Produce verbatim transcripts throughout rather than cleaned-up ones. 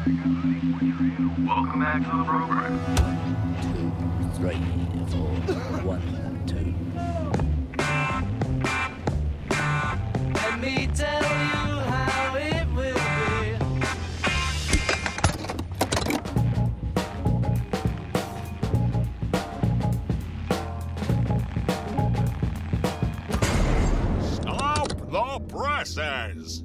Welcome back to the program. Two, three, four, one, two. Let me tell you how it will be. Stop the presses!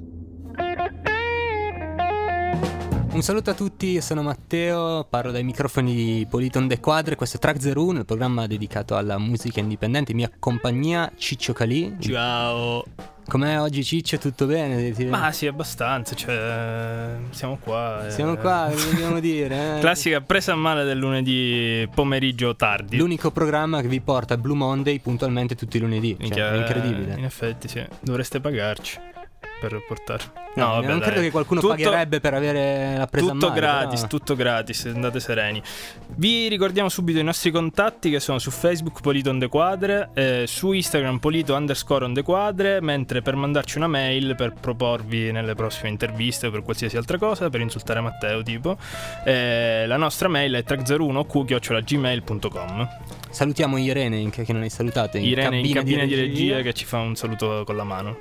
Un saluto a tutti, io sono Matteo, parlo dai microfoni di Politon De Quadre, questo è Track zero uno, il programma dedicato alla musica indipendente, in mia compagnia Ciccio Calì. Ciao. Com'è oggi Ciccio? Tutto bene? Ma sì, abbastanza, cioè siamo qua. Siamo eh. qua, che dobbiamo dire? Eh? Classica presa a male del lunedì pomeriggio tardi. L'unico programma che vi porta Blue Monday puntualmente tutti i lunedì, cioè, Minchia, è incredibile. In effetti sì, dovreste pagarci per portare. No, No, vabbè, non dai. credo che qualcuno Tutto- pagherebbe per avere la presa a Tutto male, gratis, però. tutto gratis, andate sereni. Vi ricordiamo subito i nostri contatti, che sono su Facebook Politon De Quadre, eh, su Instagram Polito underscore on De Quadre, mentre per mandarci una mail per proporvi nelle prossime interviste o per qualsiasi altra cosa, per insultare Matteo tipo, eh, la nostra mail è track zero uno q chiocciola gmail punto com. Salutiamo Irene, in- che non hai salutato, in Irene in cabina, cabina di regia che ci fa un saluto con la mano.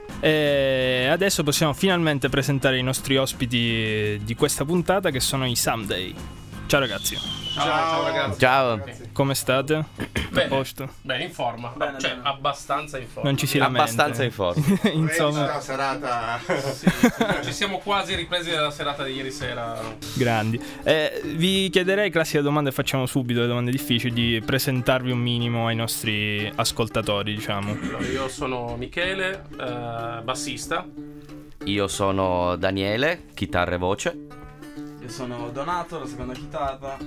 E adesso possiamo finalmente presentare i nostri ospiti di questa puntata, che sono i Someday. Ciao ragazzi, Ciao, ciao ragazzi. Ciao. come state? A Bene. posto? Bene, in forma. cioè, abbastanza in forma. Non ci si lamenta. Abbastanza in forma. Insomma, Una serata. Sì, sì, ci siamo quasi ripresi dalla serata di ieri sera. grandi. Eh, vi chiederei, classica domanda, e facciamo subito le domande difficili, di presentarvi un minimo ai nostri ascoltatori, diciamo. Allora, io sono Michele, eh, bassista. Io sono Daniele, chitarra e voce. Io sono Donato, la seconda chitarra.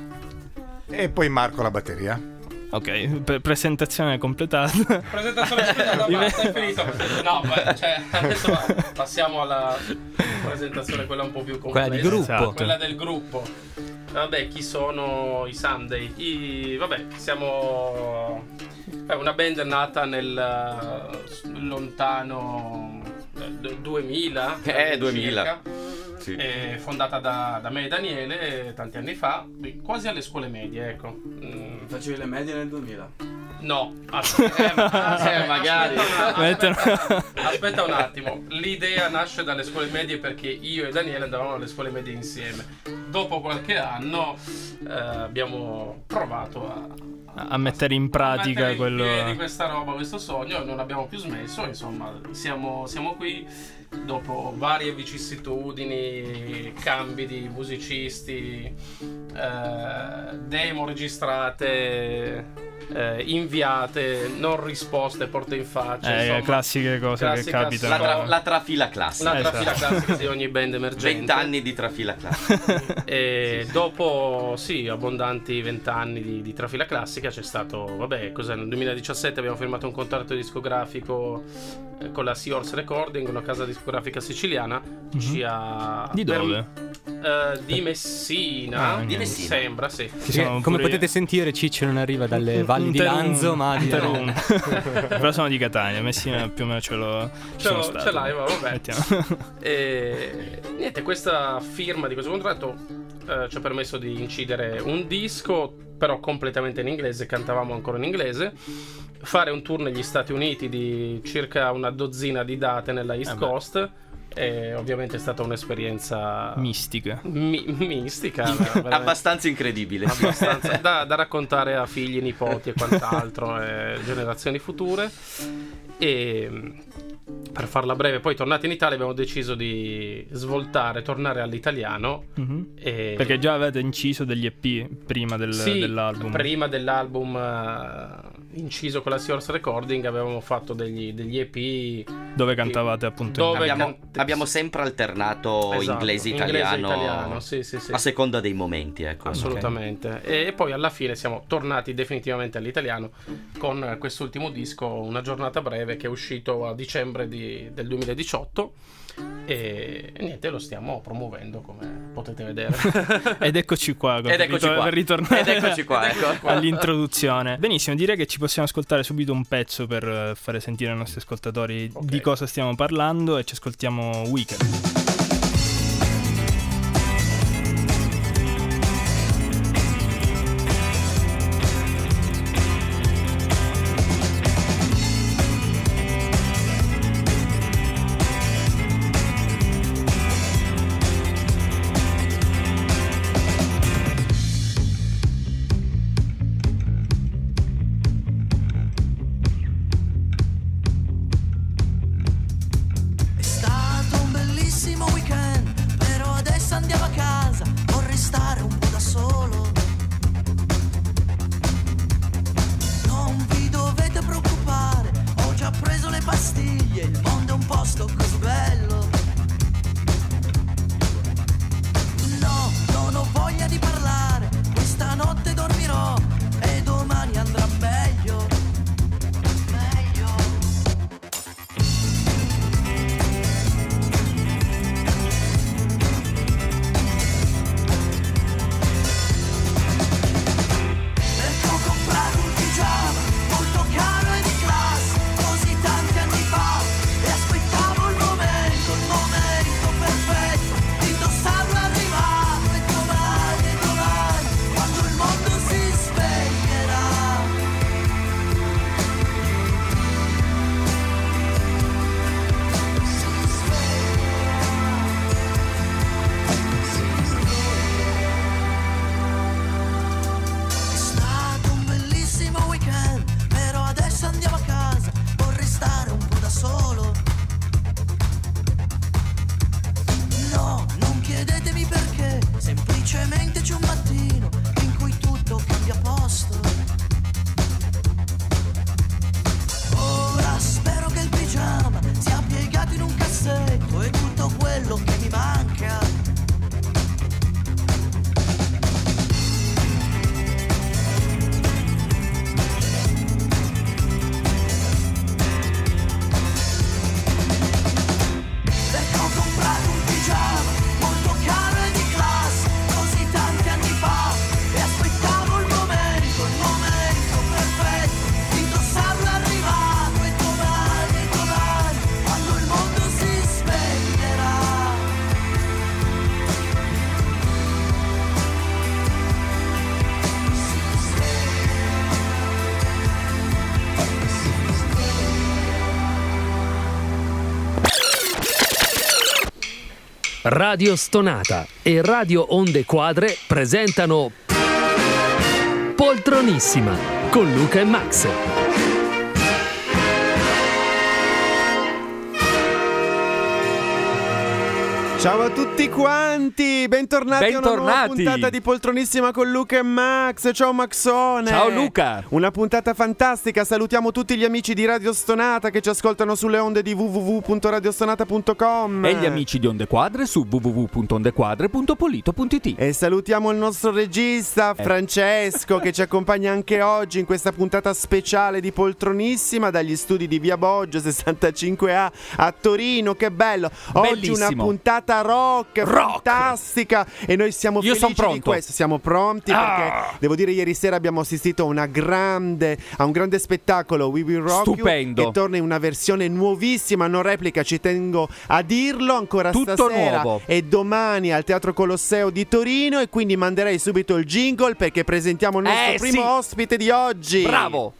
E poi Marco la batteria. Ok, pre- presentazione completata. Presentazione completata, basta, è finito. No, beh, cioè, adesso va- passiamo alla presentazione, quella un po' più complessa. Quella di gruppo. Esatto. Quella del gruppo. Vabbè, chi sono i Someday? I, vabbè, siamo è una band nata nel eh, lontano eh, duemila. Eh, duemila. circa. Sì. È fondata da, da me e Daniele tanti anni fa, quasi alle scuole medie, ecco. Mm, Facevi le medie nel duemila. no, aspetta, eh, ma- Eh, magari. Aspetta un, Mettono- attimo, aspetta un attimo. L'idea nasce dalle scuole medie perché io e Daniele andavamo alle scuole medie insieme. Dopo qualche anno eh, abbiamo provato a, A mettere in pratica mettere in quello. piedi questa roba, questo sogno, e non abbiamo più smesso. Insomma, siamo, siamo qui dopo varie vicissitudini, cambi di musicisti, eh, demo registrate, eh, inviate, non risposte, porte in faccia. Eh, insomma, classiche cose classica che capitano. La, tra- la trafila classica. la Esatto. trafila classica di ogni band emergente. Vent'anni di trafila classica. E dopo, sì, abbondanti vent'anni di, di trafila classica c'è stato, vabbè, cos'è, nel duemiladiciassette abbiamo firmato un contratto discografico eh, con la Seahorse Recording, una casa discografica siciliana. Ci ha Di per- dove? eh, di Messina. Ah, Di mi Messina. sembra, sì. Ci Sì, sono come pure potete io. sentire Ciccio non arriva dalle valli di Interun- Lanzo, ma di Interun. Però sono di Catania, Messina più o meno ce l'ho. ci Ce sono l'ho- stato. ce l'hai, ma vabbè. Mettiamo. E niente, questa firma di questo contratto eh, ci ha permesso di incidere un disco, però completamente in inglese, cantavamo ancora in inglese, fare un tour negli Stati Uniti di circa una dozzina di date nella East Eh beh. Coast. E ovviamente è stata un'esperienza Mistica. mi- mistica, veramente. Abbastanza incredibile. Abbastanza da, da raccontare a figli, nipoti e quant'altro, e generazioni future. E per farla breve, poi tornati in Italia abbiamo deciso di svoltare, tornare all'italiano. Mhm. E Perché già avete inciso degli E P prima del- sì, dell'album. prima dell'album eh, inciso con la Seahorse Recording avevamo fatto degli, degli E P Dove cantavate appunto in- Dove Abbiamo, can- abbiamo sempre alternato Esatto, inglese-italiano inglese-italiano, sì, sì, sì. a seconda dei momenti, ecco. Assolutamente. E poi alla fine siamo tornati definitivamente all'italiano con quest'ultimo disco, Una giornata breve, che è uscito a dicembre di- del duemiladiciotto. E, e niente, lo stiamo promuovendo, come potete vedere. Ed eccoci qua, Ed eccoci per qua. per ritornare Ed eccoci qua, ecco. all'introduzione. Benissimo, direi che ci possiamo ascoltare subito un pezzo per eh, fare sentire ai nostri ascoltatori Ok. di cosa stiamo parlando, e ci ascoltiamo Weekend. Radio Stonata e Radio Onde Quadre presentano Poltronissima con Luca e Max. Ciao a tutti quanti, bentornati, bentornati a una nuova puntata di Poltronissima con Luca e Max. Ciao Maxone. Ciao Luca. Una puntata fantastica, salutiamo tutti gli amici di Radio Stonata che ci ascoltano sulle onde di w w w punto radiostonata punto com e gli amici di Onde Quadre su w w w punto ondequadre punto polito punto i t. E salutiamo il nostro regista Francesco che ci accompagna anche oggi in questa puntata speciale di Poltronissima dagli studi di Via Boggio sessantacinque A a Torino. Che bello, oggi bellissimo. Una puntata rock, rock fantastica e noi siamo Io felici son pronto. di questo, siamo pronti ah. perché devo dire ieri sera abbiamo assistito a una grande a un grande spettacolo, We Will Rock Stupendo. You, che torna in una versione nuovissima, non replica, ci tengo a dirlo, ancora tutto stasera nuovo. E domani al Teatro Colosseo di Torino, e quindi manderei subito il jingle perché presentiamo il nostro eh, primo sì. ospite di oggi. Bravo.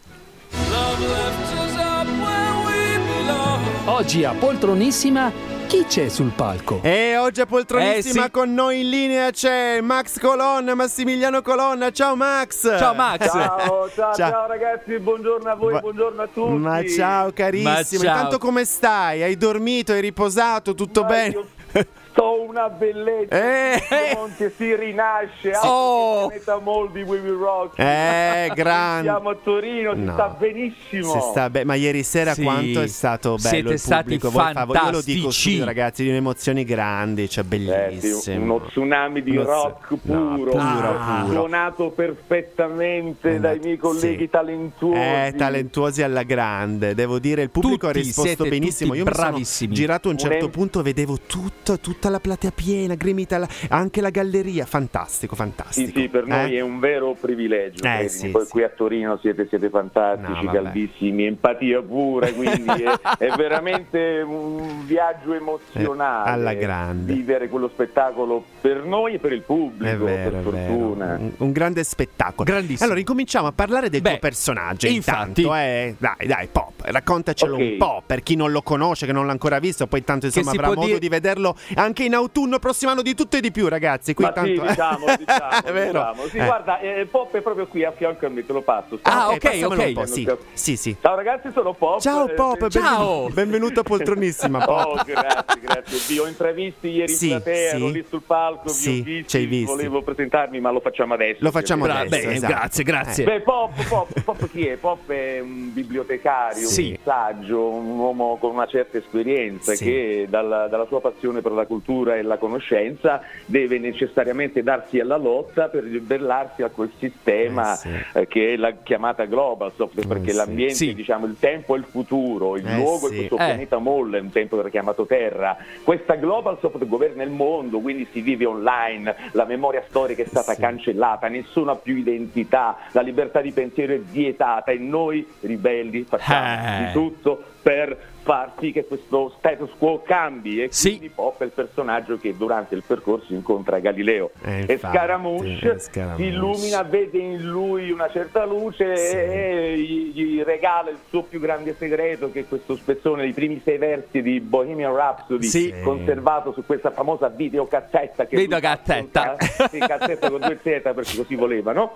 Oggi a Poltronissima chi c'è sul palco? E oggi a Poltronissima Eh, sì. con noi in linea c'è Max Colonna, Massimiliano Colonna. Ciao Max. Ciao Max. Ciao, ciao, ciao ragazzi, buongiorno a voi, Ma- buongiorno a tutti. Ma ciao carissimo. Ma ciao. Intanto come stai? Hai dormito? Hai riposato? Tutto Ma bene? io sto una bellezza. Eh. Che si rinasce. Oh. Pianeta Moldi, We Will Rock. Eh, grande. Siamo a Torino, si No. sta benissimo. Si sta be- ma ieri sera Sì. quanto è stato bello Siete il stati pubblico. Voi fa- Io lo dico fantastici. subito, ragazzi, di emozioni grandi, cioè Eh, sì, bellissimo. uno tsunami di Uno- rock no, puro, puro, ah, puro. suonato perfettamente Eh, dai miei colleghi sì. talentuosi. Eh, talentuosi alla grande, devo dire, il pubblico Tutti ha risposto siete benissimo. tutti Io mi sono bravissimi. girato a un certo Un- punto, vedevo tutto, tutta la platea piena, gremita, la- anche la galleria, fantastico, fantastico. Sì, sì, per noi Eh? è un vero privilegio. Eh, credimi. sì, Poi sì. qui a Torino siete, siete fantastici, No, vabbè. caldissimi, empatia pura, quindi è, è veramente un viaggio emozionale. Eh, alla grande. Vivere quello spettacolo per noi e per il pubblico, È vero, per è vero. fortuna. Un, un grande spettacolo. Grandissimo. Allora, incominciamo a parlare del Beh, tuo personaggio. infatti. Intanto, eh, dai, dai, Pop, raccontacelo Ok. un po' per chi non lo conosce, che non l'ha ancora visto. Poi, tanto, insomma, si avrà può modo dire- di vederlo anche in autunno prossimo anno di tutto e di più, ragazzi. Qui Ma tanto... sì, diciamo, diciamo, è vero. diciamo. Sì, Eh. guarda, eh, Pop è proprio qui a fianco a me, te lo passo. Ah, Eh, ok, passamelo ok. un po', sì. Sì, sì. Ciao ragazzi, sono Pop. Ciao Eh, Pop, eh, benvenuto, Ciao. benvenuto a Poltronissima, Pop. Oh, grazie, grazie. Vi ho intravisti ieri Sì, in platea, sì. ero lì sul palco, Sì, vi ho visti, ci hai visti. volevo presentarmi, ma lo facciamo adesso. Lo facciamo ovviamente. adesso, Beh, esatto. grazie, grazie. Beh, Pop, Pop, Pop chi è? Pop è un bibliotecario, Sì. un saggio, un uomo con una certa esperienza Sì. che dalla, dalla sua passione per la cultura e la conoscenza deve necessariamente darsi alla lotta per ribellarsi a quel sistema Eh, sì. eh, che è la chiamata global soft, perché sì. l'ambiente, Sì. diciamo, il tempo è il futuro, il Eh, luogo sì. è questo Eh. pianeta molle, un tempo era chiamato Terra. Questa global soft governa il mondo, quindi si vive online, la memoria storica è stata Sì. cancellata, nessuno ha più identità, la libertà di pensiero è vietata e noi ribelli facciamo Eh. di tutto per far sì che questo status quo cambi, e Sì. quindi Pop è il personaggio che durante il percorso incontra Galileo Eh, e infatti, Scaramouche eh, Scaramouche. si illumina, vede in lui una certa luce Sì. e gli, gli regala il suo più grande segreto, che è questo spezzone dei primi sei versi di Bohemian Rhapsody, Sì. conservato su questa famosa videocassetta che lui Videocassetta. racconta- sì, cassetta con due Z, perché così voleva, no?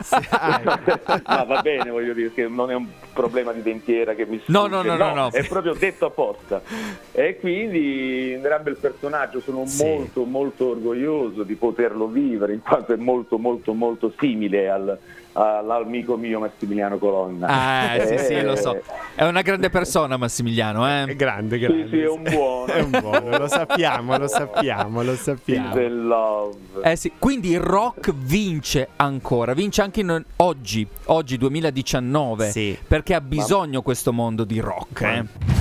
Ma va bene, voglio dire che non è un problema di dentiera che mi No, sfugge, no, no, no, no. è proprio detto apposta. E quindi un gran bel personaggio, sono Sì. molto molto orgoglioso di poterlo vivere, in quanto è molto molto molto simile al, all'amico mio Massimiliano Colonna. Ah, sì, sì, Eh, lo so. È una grande persona Massimiliano, È eh. grande, Sì, grande. sì, è un buono. È un buono, lo sappiamo, lo sappiamo, lo Peace sappiamo. and love. Eh sì, quindi il rock vince ancora, vince anche in- oggi, oggi duemiladiciannove, Sì. perché ha bisogno questo mondo di rock, eh.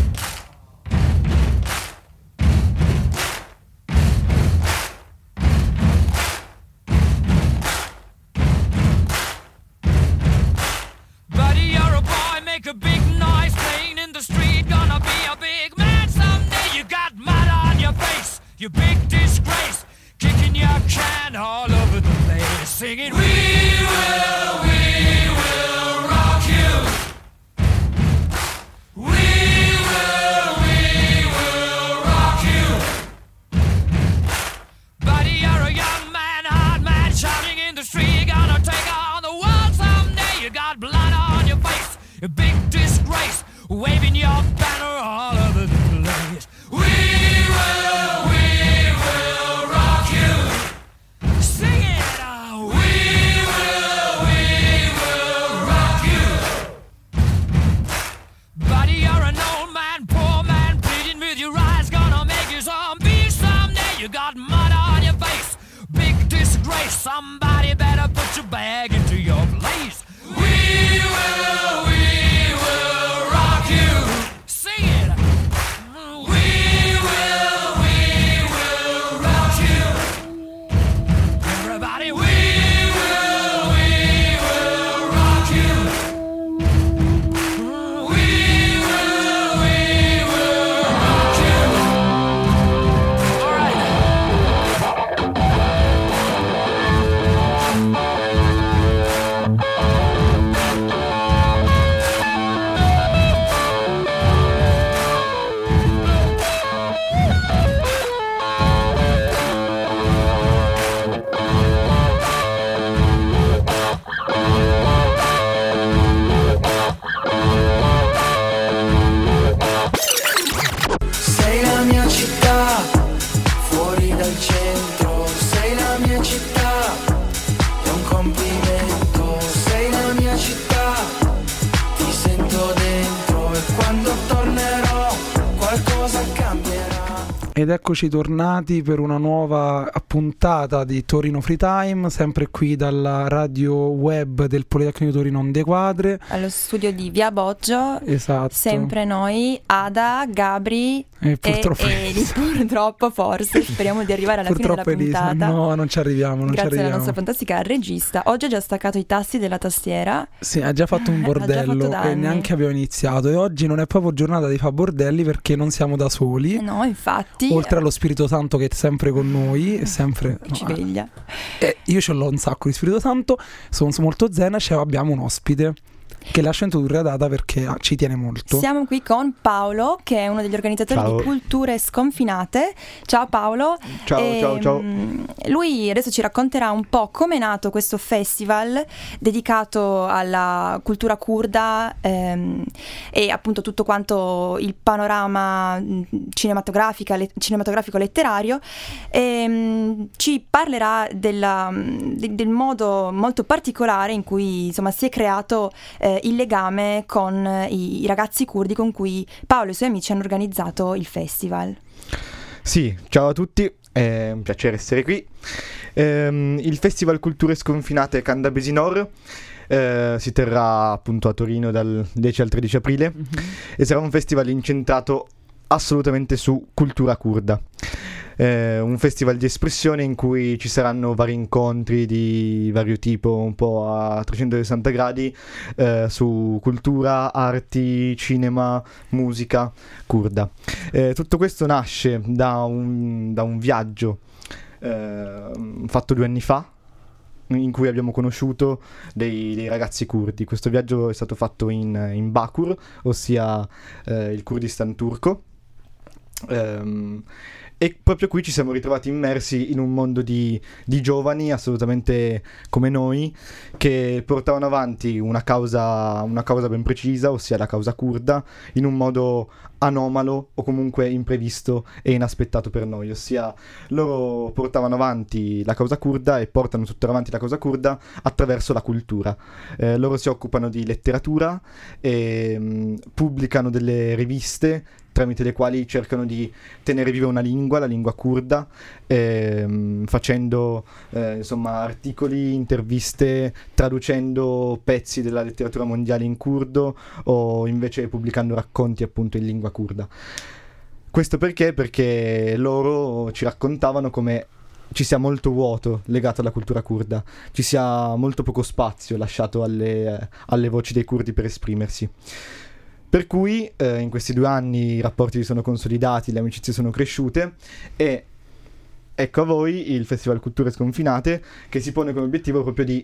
Buddy, you're a boy, make a big noise playing in the street. Gonna be a big man someday. You got mud on your face, you big disgrace. Kicking your can all over the place, singing, We will, we will rock you. We will, we will rock you. waving your banner all over the place. We will, we will rock you. Sing it out. We will, we will rock you. Buddy, you're an old man, poor man, pleading with your eyes, gonna make you zombie someday. You got mud on your face, big disgrace. Somebody better put your bag into your place. We will, we will rock you. Sing it. We will, we will rock you. Everybody, we will, we will rock you. We will, we will rock you. All right. Sei la mia città, fuori dal centro. Sei la mia città, è un complimento. Sei la mia città, ti sento dentro. E quando tornerò qualcosa cambierà. Ed eccoci tornati per una nuova puntata di Torino Free Time, sempre qui dalla radio web del Politecnico di Torino Onde Quadre. Allo studio di Via Boggio. Esatto. Sempre noi, Ada, Gabri e, purtroppo e Eli. Purtroppo forse speriamo di arrivare alla fine della puntata. Elisa. No, non ci arriviamo, non Grazie ci arriviamo. alla nostra fantastica regista. Oggi ha già staccato i tasti della tastiera. Sì, ha già fatto un bordello e neanche abbiamo iniziato. E oggi non è proprio giornata di fa bordelli perché non siamo da soli. No, infatti. Oltre allo Spirito Santo che è sempre con noi, è sempre ci no, veglia. Eh, io ce l'ho un sacco di Spirito Santo, sono molto zen, cioè abbiamo un ospite che lascio introdurre a Data perché ah, ci tiene molto. Siamo qui con Paolo, che è uno degli organizzatori ciao. di Culture Sconfinate. Ciao Paolo. Ciao, e, ciao, ciao. Lui adesso ci racconterà un po' come è nato questo festival dedicato alla cultura curda ehm, e appunto tutto quanto il panorama cinematografica, le, cinematografico letterario. E, ci parlerà della, de, del modo molto particolare in cui insomma si è creato eh, il legame con i, i ragazzi curdi con cui Paolo e i suoi amici hanno organizzato il festival. Sì, ciao a tutti, è un piacere essere qui. Ehm, il Festival Culture Sconfinate Candabesinor eh, si terrà appunto a Torino dal dieci al tredici aprile mm-hmm. e sarà un festival incentrato assolutamente su cultura curda. Eh, un festival di espressione in cui ci saranno vari incontri di vario tipo, un po' a trecentosessanta gradi, eh, su cultura, arti, cinema, musica curda. Eh, tutto questo nasce da un, da un viaggio eh, fatto due anni fa, in cui abbiamo conosciuto dei, dei ragazzi curdi. Questo viaggio è stato fatto in, in Bakur, ossia eh, il Kurdistan turco. Um, e proprio qui ci siamo ritrovati immersi in un mondo di, di giovani assolutamente come noi, che portavano avanti una causa, una causa ben precisa, ossia la causa curda, in un modo anomalo o comunque imprevisto e inaspettato per noi. Ossia, loro portavano avanti la causa curda e portano tuttora avanti la causa curda attraverso la cultura. Eh, loro si occupano di letteratura e mh, pubblicano delle riviste tramite le quali cercano di tenere viva una lingua, la lingua curda, ehm, facendo eh, insomma articoli, interviste, traducendo pezzi della letteratura mondiale in curdo o invece pubblicando racconti appunto in lingua curda. Questo perché? Perché loro ci raccontavano come ci sia molto vuoto legato alla cultura curda, ci sia molto poco spazio lasciato alle, alle voci dei curdi per esprimersi. Per cui eh, in questi due anni i rapporti si sono consolidati, le amicizie sono cresciute e ecco a voi il Festival Culture Sconfinate, che si pone come obiettivo proprio di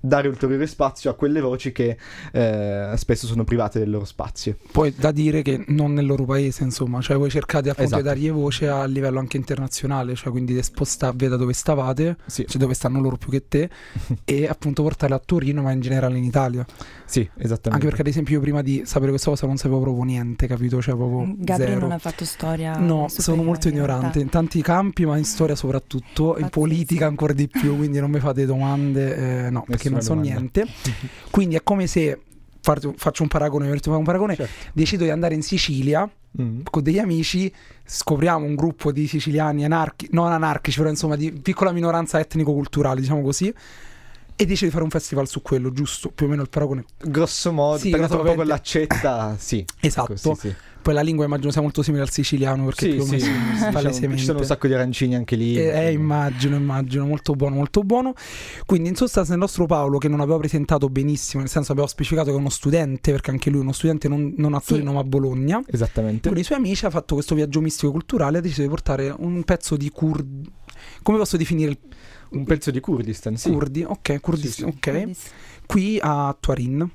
dare ulteriore spazio a quelle voci che eh, spesso sono private del loro spazio. Poi da dire che non nel loro paese, insomma, cioè voi cercate appunto Esatto. di dargli voce a livello anche internazionale, cioè quindi di spostarvi da dove stavate, Sì. cioè dove stanno loro più che te, e appunto portarli a Torino, ma in generale in Italia. Sì, esattamente. Anche perché ad esempio io prima di sapere questa cosa non sapevo proprio niente, capito? Cioè proprio Gabriele zero. non ha fatto storia. No, superiore, sono molto in ignorante realtà. in tanti campi, ma in storia soprattutto, in politica ancora di più, quindi non mi fate domande, eh, no, perché Nessuna non so domanda. niente. Quindi è come se, farti- faccio un paragone, per fare un paragone, Certo. decido di andare in Sicilia Mm. con degli amici, scopriamo un gruppo di siciliani anarchici, non anarchici, però insomma di piccola minoranza etnico-culturale, diciamo così, e decido di fare un festival su quello, giusto? Più o meno il paragone. Grosso modo, Sì, per un po' ovviamente- con l'accetta, sì. Esatto. Ecco, sì, sì. Poi la lingua immagino sia molto simile al siciliano, perché Sì, più o sì, meno si diciamo, palesemente. ci sono un sacco di arancini anche lì. Eh, eh, immagino, immagino, molto buono, molto buono. Quindi in sostanza il nostro Paolo, che non aveva presentato benissimo, nel senso abbiamo specificato che è uno studente, perché anche lui è uno studente non, non a Torino ma a Bologna, Esattamente. con i suoi amici ha fatto questo viaggio mistico culturale, ha deciso di portare un pezzo di Kurdi, come posso definire il Un pezzo di Kurdistan, sì. Kurdi, ok, Kurdistan, Sì, sì. ok, qui a Turin.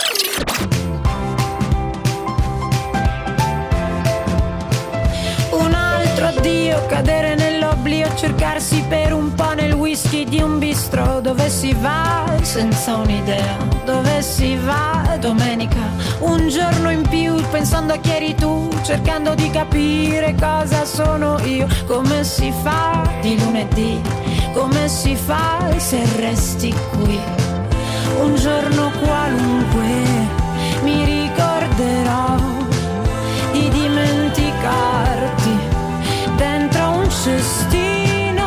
Un altro addio, cadere nell'oblio, cercarsi per un po' nel whisky di un bistro. Dove si va senza un'idea, dove si va domenica, un giorno in più pensando a chi eri tu, cercando di capire cosa sono io. Come si fa di lunedì, come si fa se resti qui. Un giorno qualunque mi ricorderò di dimenticarti dentro un cestino.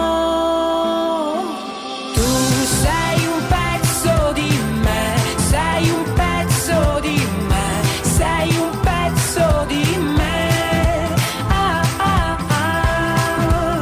Tu sei un pezzo di me, sei un pezzo di me, sei un pezzo di me. Ah, ah, ah.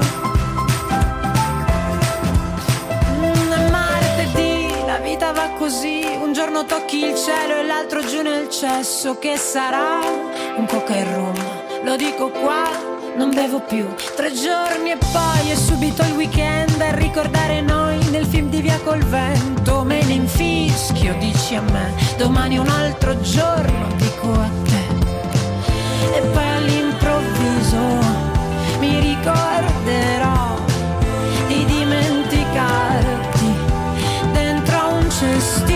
Mm, è martedì, la vita va così, un giorno tocchi il cielo e l'altro giù nel cesso. Che sarà? Un coca e rum, lo dico qua, non bevo più. Tre giorni e poi è subito il weekend, a ricordare noi nel film di Via col Vento. Me ne infischio, dici a me, domani un altro giorno, dico a te. E poi all'improvviso mi ricorderò di dimenticarti dentro un cestino.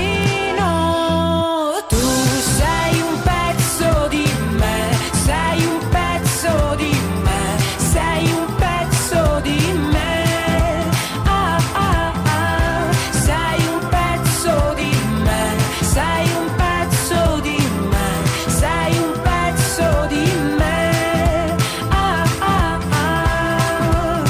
Tu sei un pezzo di me, sei un pezzo di me, sei un pezzo di me. Ah, ah, ah. Sei un pezzo di me, sei un pezzo di me, sei un pezzo di me. Ah, ah, ah.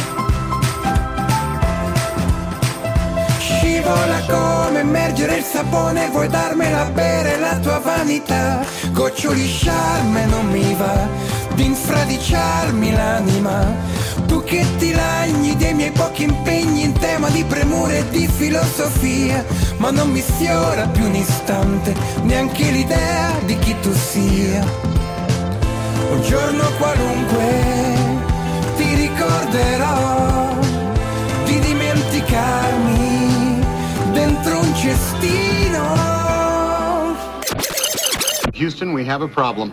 Scivola come immergere il sapone, vuoi darmela a bere la tua vanità. Goccioli sciarme non mi va di infradiciarmi l'anima. Tu che ti lagni dei miei pochi impegni in tema di premure e di filosofia, ma non mi sfiora più un istante neanche l'idea di chi tu sia. Un giorno qualunque ti ricorderò di dimenticarmi dentro un cestino. Houston, we have a problem.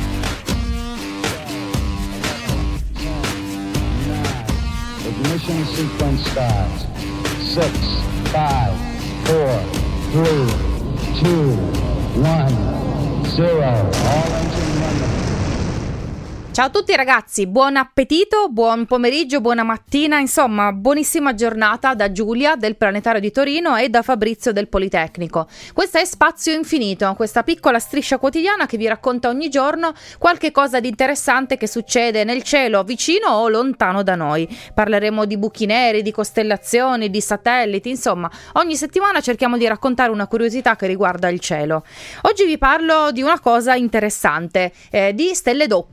Ignition sequence starts. Six, five, four, three, two, one, zero. All engine running. Ciao a tutti ragazzi, buon appetito, buon pomeriggio, buona mattina, insomma buonissima giornata da Giulia del Planetario di Torino e da Fabrizio del Politecnico. Questa è Spazio Infinito, questa piccola striscia quotidiana che vi racconta ogni giorno qualche cosa di interessante che succede nel cielo vicino o lontano da noi. Parleremo di buchi neri, di costellazioni, di satelliti, insomma ogni settimana cerchiamo di raccontare una curiosità che riguarda il cielo. Oggi vi parlo di una cosa interessante, eh, di stelle doppie.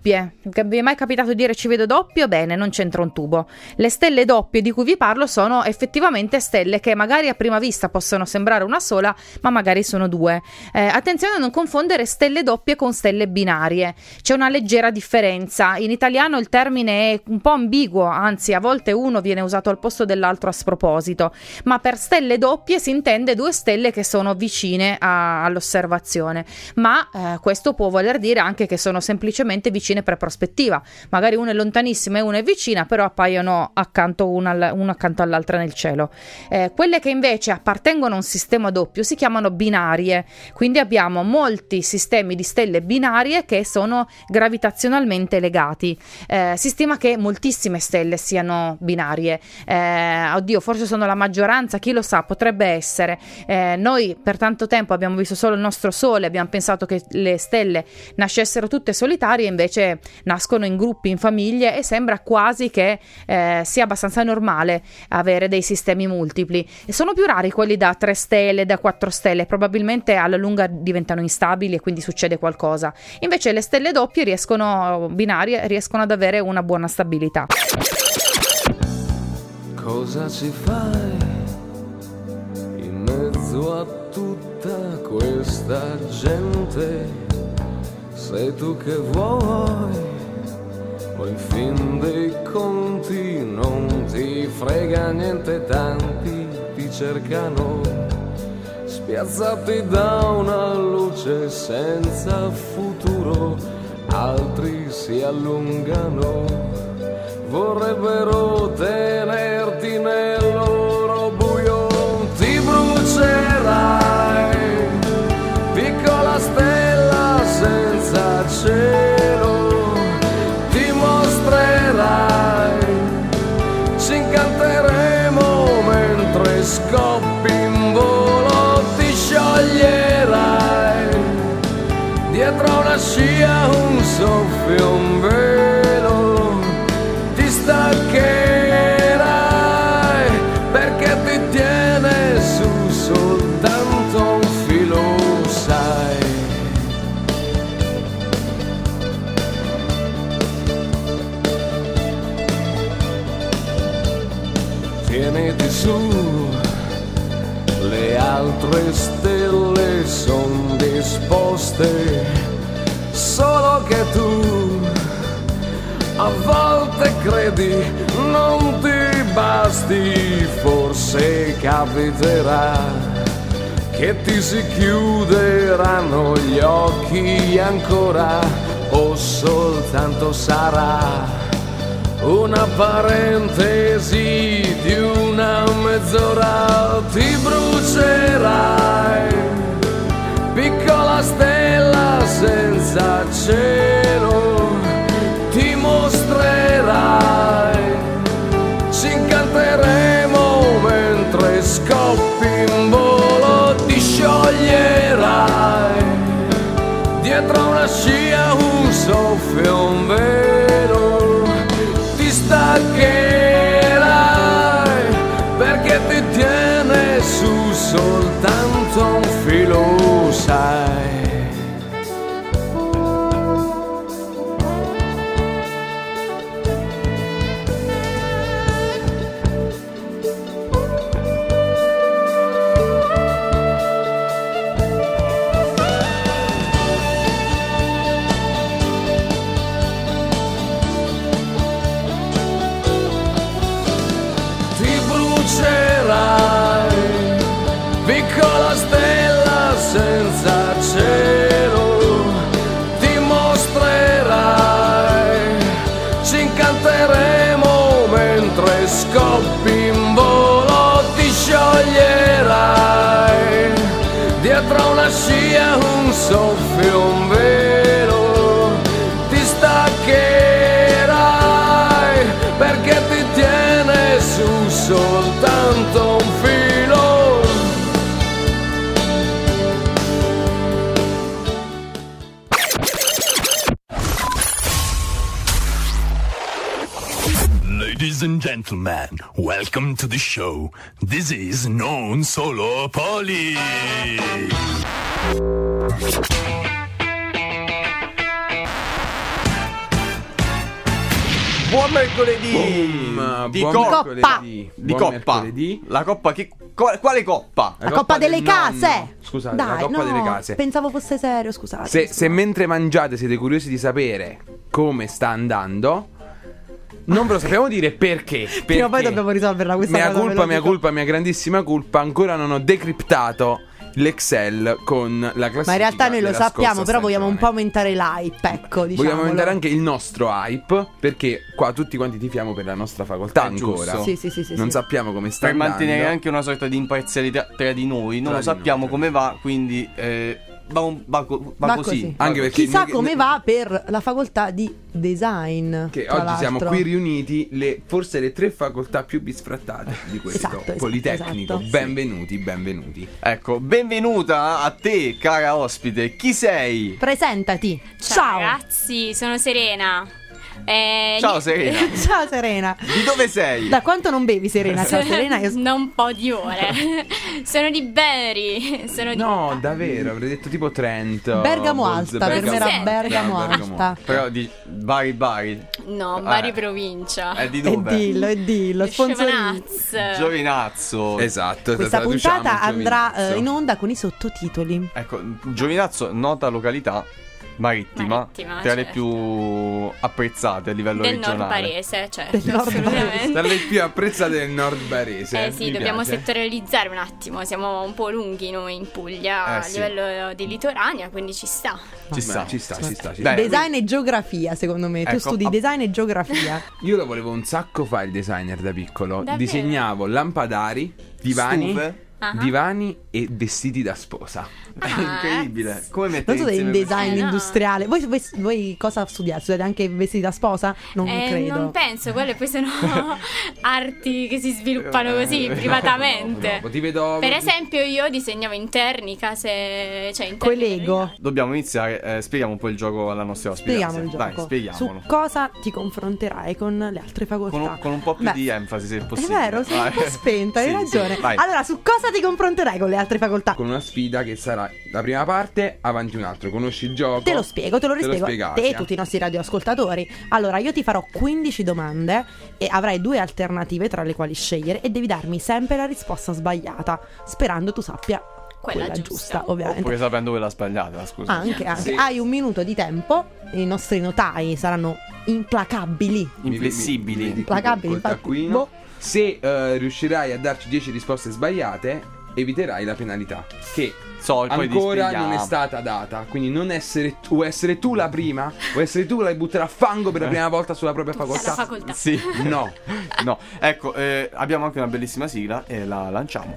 vi è mai capitato di dire ci vedo doppio? Bene, non c'entra un tubo. Le stelle doppie di cui vi parlo sono effettivamente stelle che magari a prima vista possono sembrare una sola, ma magari sono due. Eh, attenzione a non confondere stelle doppie con stelle binarie. C'è una leggera differenza. In italiano il termine è un po' ambiguo, anzi a volte uno viene usato al posto dell'altro a sproposito, ma per stelle doppie si intende due stelle che sono vicine a, all'osservazione, ma eh, questo può voler dire anche che sono semplicemente vicine per prospettiva. Magari una è lontanissima e una è vicina, però appaiono accanto una, una accanto all'altra nel cielo. Eh, quelle che invece appartengono a un sistema doppio si chiamano binarie, quindi abbiamo molti sistemi di stelle binarie che sono gravitazionalmente legati. Eh, si stima che moltissime stelle siano binarie. Eh, oddio, forse sono la maggioranza, chi lo sa, potrebbe essere. Eh, noi per tanto tempo abbiamo visto solo il nostro Sole, abbiamo pensato che le stelle nascessero tutte solitarie, invece nascono in gruppi, in famiglie, e sembra quasi che eh, sia abbastanza normale avere dei sistemi multipli. E sono più rari quelli da tre stelle, da quattro stelle, probabilmente alla lunga diventano instabili e quindi succede qualcosa. Invece le stelle doppie riescono, binarie, riescono ad avere una buona stabilità. Cosa ci fai in mezzo a tutta questa gente? Sei tu che vuoi, o in fin dei conti non ti frega niente, tanti ti cercano, spiazzati da una luce senza futuro, altri si allungano, vorrebbero tenerti nel loro buio. Ti brucerai, piccola stella senza cielo, ti mostrerai, ci incanteremo mentre scoppi in volo, ti scioglierai, dietro una scia un soffio, un velo, ti staccherai, perché ti tiene su soltanto un filo, sai. Tieniti su, le altre stelle son disposte, solo che tu a volte credi non ti basti, forse capiterà che ti si chiuderanno gli occhi ancora, o soltanto sarà una parentesi di una mezz'ora. Ti brucerai, piccola stella senza cielo, ti mostrerai, ci incanteremo mentre scoppi in volo, ti scioglierai, dietro una scia un soffio, un velo, ti staccherai, perché ti tiene su soltanto un filo, sai. Piccola stella senza cielo, ti mostrerai, ci incanteremo mentre scoppi in volo, ti scioglierai, dietro una scia un soffio, un velo, ti staccherai, perché ti tiene su soltanto un filo. Ladies and gentlemen, welcome to the show. This is Non Solo Poli. Buon mercoledì! Boom. Di Buon coppa! mercoledì. Di Buon coppa! mercoledì. La coppa che. Quale, quale coppa? La, la coppa, coppa delle case! Nonno. Scusate, Dai, la coppa no, delle case. Pensavo fosse serio, scusate. Se, scusate. se mentre mangiate siete curiosi di sapere come sta andando, non ve lo sappiamo dire perché. perché Prima o poi dobbiamo risolverla questa mia cosa. colpa, mia colpa, mia grandissima colpa. Ancora non ho decriptato l'Excel con la classifica. Ma in realtà noi lo della sappiamo, scorsa però vogliamo un po' stagione. aumentare l'hype, ecco, diciamo. Vogliamo aumentare anche il nostro hype, perché qua tutti quanti tifiamo per la nostra facoltà È ancora. giusto. Sì, sì, sì, sì, non sì. sappiamo come sta Per andando. mantenere anche una sorta di imparzialità tra di noi, non Tra lo di sappiamo noi. come va, quindi eh, va, un- va co- va Va così. così. Anche perché Chissà noi- come va per la facoltà di design. Che tra oggi l'altro. siamo qui riuniti, le, forse le tre facoltà più bisfrattate di questo Esatto, esatto, Politecnico. esatto. Benvenuti, benvenuti. Ecco, benvenuta a te, cara ospite. Chi sei? Presentati. Ciao, Ciao. ragazzi, sono Serena. Eh, Ciao ni- Serena. Ciao Serena. Di dove sei? Da quanto non bevi Serena? Ciao Serena. Io... da un po' di ore. Sono di Bari. Sono di... No, davvero, avrei detto tipo Trento. Bergamo Bolz- Alta, per me era Bergamo- Bergamo No, Bergamo Alta. Però di Bari Bari. No, Bari Eh. provincia. È di E dove? dillo, e dillo, sponsorizzo. Sciovenazzo. Giovinazzo. Esatto, Questa traduciamo puntata andrà Giovinazzo. eh, in onda con i sottotitoli. Ecco, Giovinazzo, nota località marittima, Marittima, tra le certo. più apprezzate a livello Del nord regionale. barese, certo. Del nord assolutamente. Tra le più apprezzate del nord barese. Eh sì, Mi dobbiamo piace. settorializzare un attimo. Siamo un po' lunghi noi in Puglia Eh, a sì. livello di litoranea, quindi ci sta. Ci sta, Beh, ci sta, ci sta, ci Beh, sta. Design e geografia, secondo me. Tu Ecco, studi a- design e geografia. Io lo volevo un sacco fare il designer da piccolo. Davvero? Disegnavo lampadari, divani, Stufe? Ah. divani e vestiti da sposa. È incredibile. Come Non mettere so se è in insieme design Eh, no. industriale. Voi, voi, voi cosa studiate? Studiate anche vestiti da sposa? Non Eh, credo. non penso, quelle poi sono arti che si sviluppano così Eh, privatamente. dopo, ti vedo. Per esempio, io disegnavo interni, case, cioè interni Coi delle Lego. Dobbiamo iniziare, eh, spieghiamo un po' il gioco alla nostra ospite. Spieghiamo il Dai, gioco. spieghiamolo. Su cosa ti confronterai con le altre facoltà? Con un, con un po' più Beh, di enfasi, se è È possibile. vero, sei un Vai. po' spenta, hai Sì, ragione. sì, vai. Allora, su cosa ti confronterai con le altre facoltà? Con una sfida che sarà la prima parte, avanti un altro. Conosci il gioco? Te lo spiego, te lo rispiego. spiegati, Te e eh. tutti i nostri radioascoltatori. Allora, io ti farò quindici domande e avrai due alternative tra le quali scegliere e devi darmi sempre la risposta sbagliata, sperando tu sappia Quella quella, giusta. giusta, ovviamente. Oppure sapendo quella sbagliata, scusa. Anche, anche. Sì. Hai un minuto di tempo. I nostri notai saranno implacabili. Inflessibili. Mi- mi- mi- Implacabili, col infatti. taccuino. Boh. Se eh, riuscirai a darci dieci risposte sbagliate, eviterai la penalità. Che So, poi ti ancora spieghiamo. non è stata data. Quindi non essere tu, vuoi essere tu la prima, vuoi essere tu la butterà a fango per la prima volta sulla propria Alla facoltà. facoltà. Sì. No. No, ecco, eh, abbiamo anche una bellissima sigla e la lanciamo.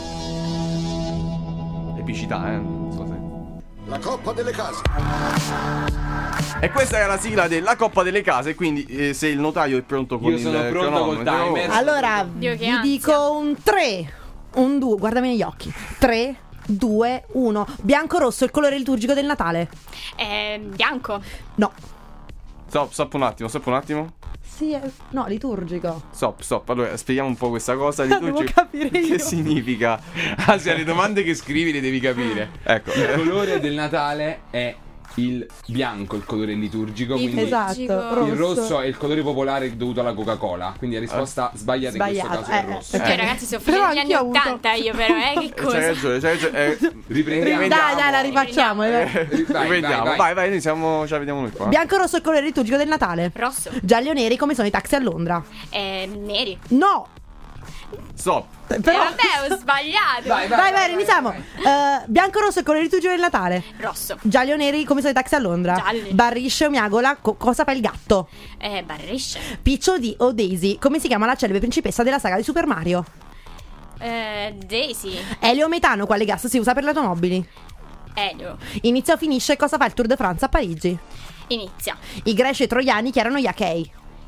Epicità, eh. Non so se. La Coppa delle Case. E questa era la sigla della Coppa delle Case. Quindi, eh, se il notaio è pronto con Io il sono pronto col cronometro- timer. Allora, Dio, che vi ansia. dico un tre, un due, guardami negli occhi. tre, due, uno. Bianco-rosso, il colore liturgico del Natale. Eh, bianco. No. Stop, stop un attimo, stop un attimo. Sì, è- no, liturgico. Stop, stop. Allora, spieghiamo un po' questa cosa. Devo Liturgico- capire Che io. significa? Anzi, le domande che scrivi le devi capire. Ecco. Il colore del Natale è il bianco, il colore liturgico. Quindi Esatto, il rosso è il colore popolare dovuto alla Coca-Cola. Quindi la risposta sbagliata in questo Sbagliato, caso è eh, rosso. Oddio, ragazzi, sono Però figlia degli anni anch'io ho avuto- ottanta io però, eh, che C'hai cosa? ragione, c'hai ragione. Eh, Riprendiamo. Dai, dai, la rifacciamo. eh. Vai, vai, riprendiamo. vai. Vai, vai, noi siamo, ce la vediamo noi qua. Bianco-rosso, il colore liturgico del Natale. Rosso. Gialli o neri, come sono i taxi a Londra? Eh, neri. No. Stop. Eh, Però... vabbè, ho sbagliato. Vai, vai, iniziamo. Eh, bianco-rosso, il colore liturgico del Natale. Rosso. Gialli o neri, come sono i taxi a Londra? Gialli. Barrisce o miagola, co- cosa fa il gatto? Eh, barrisce. Piccio di o Daisy, come si chiama la celebre principessa della saga di Super Mario? Eh, Daisy. Elio o metano, quale gas si usa per le automobili? Elio. Inizia o finisce, cosa fa il Tour de France a Parigi? Inizia. I greci e i troiani chi erano gli Achei?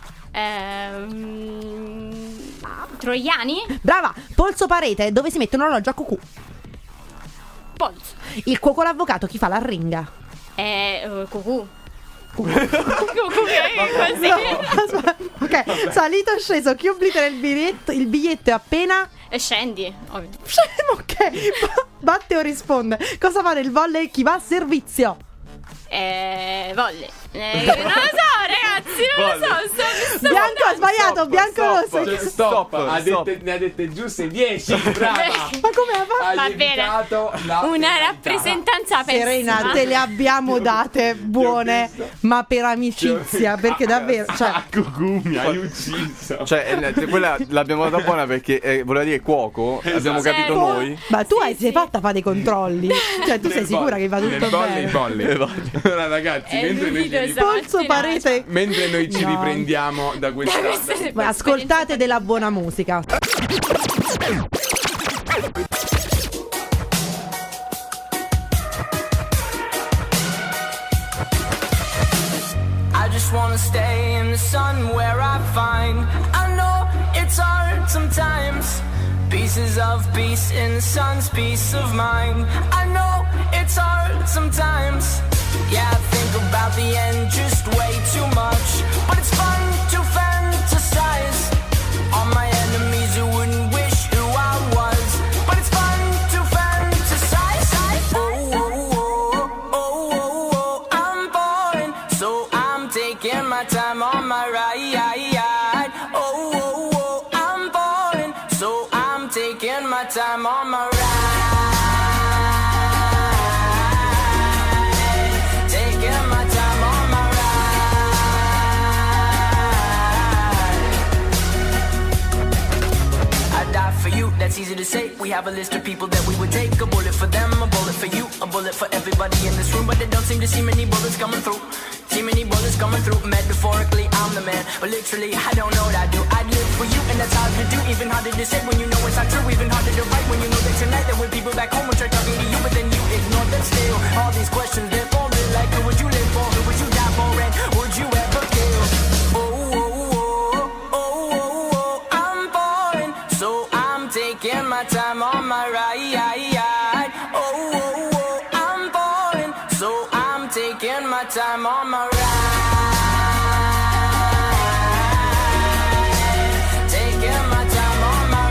Ehm, Troiani. Brava! Polso parete, dove si mette un orologio a cucù? Polso. Il cuoco l'avvocato, chi fa la ringa? Eh, uh, cucù. Cucù che così. No, aspetta. Ok, salito o sceso, chi oblitera il biglietto, il biglietto è appena... E scendi. Ovvio. Ok, batte o risponde. Cosa fa nel volley chi va a servizio? Eh, volle. Eh, non lo so, ragazzi, non Volle. lo so. Sto, sto Bianco ha sbagliato, Bianco Stop, rosso. stop, ha stop. dette- ne ha dette giuste dieci, brava. Ma come ha fatto? Hai Va bene. evitato la Una penalità. rappresentanza pessima. Serena, te le abbiamo date buone, ma per amicizia, perché davvero, cioè, Ah, Cucù, mi hai ucciso. Cioè, eh, quella l'abbiamo data buona perché eh, voleva dire cuoco. Abbiamo capito Certo. noi. ma tu hai, sei fatta fare dei controlli, cioè tu sei Le sicura bolle, che va tutto le bolle, i bene? bolli. Allora, ragazzi, È mentre noi, ci l'unico riprendiamo, Polso parete. mentre noi ci No. riprendiamo da questa. da- Ma ascoltate della buona musica. I just wanna stay in the sun where I find. I know it's hard sometimes. Pieces of peace in the sun's peace of mind. I know it's hard sometimes. Yeah, I think about the end just way too much. But it's fun to fantasize on my enemies who wouldn't wish who I was. But it's fun to fantasize. Oh, oh, oh, oh, oh, oh, I'm falling, so I'm taking my time on my ride. Oh, oh, oh, I'm falling, so I'm taking my time on my ride. Taking my time on my ride. I die for you, that's easy to say. We have a list of people that we would take. A bullet for them, a bullet for you, a bullet for everybody in this room. But they don't seem to see many bullets coming through. See many bullets coming through. Metaphorically, I'm the man, but literally, I don't know what I do. I live for you, and that's hard to do. Even harder to say when you know it's not true. Even harder to write when you know that tonight there were people back home who try talking to you, but then you ignore them still. All these questions, they're falling like, who would you live for? Who would you die for? And would you ever kill? Oh, oh, oh, oh, oh, oh, I'm falling, so I'm taking my time on my ride. Oh, oh, oh, I'm falling, so I'm taking my time on my ride. Taking my time on my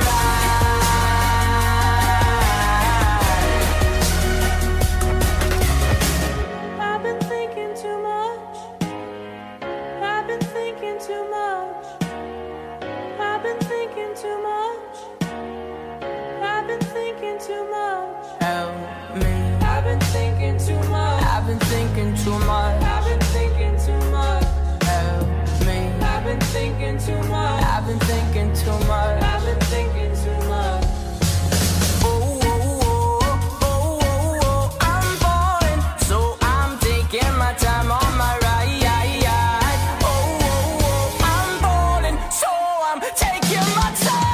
ride. I've been thinking too much. I've been thinking too much. I've been thinking too much. I've been thinking too much. Help me. I've been thinking too much. I've been thinking too much. I've been thinking too much. Help me. I've been thinking too much. I've been thinking too much. I've been thinking too much. Oh, oh, oh, oh, oh, oh, I'm falling, so I'm taking my time on my ride. Oh, oh, oh, I'm falling, so I'm taking my time.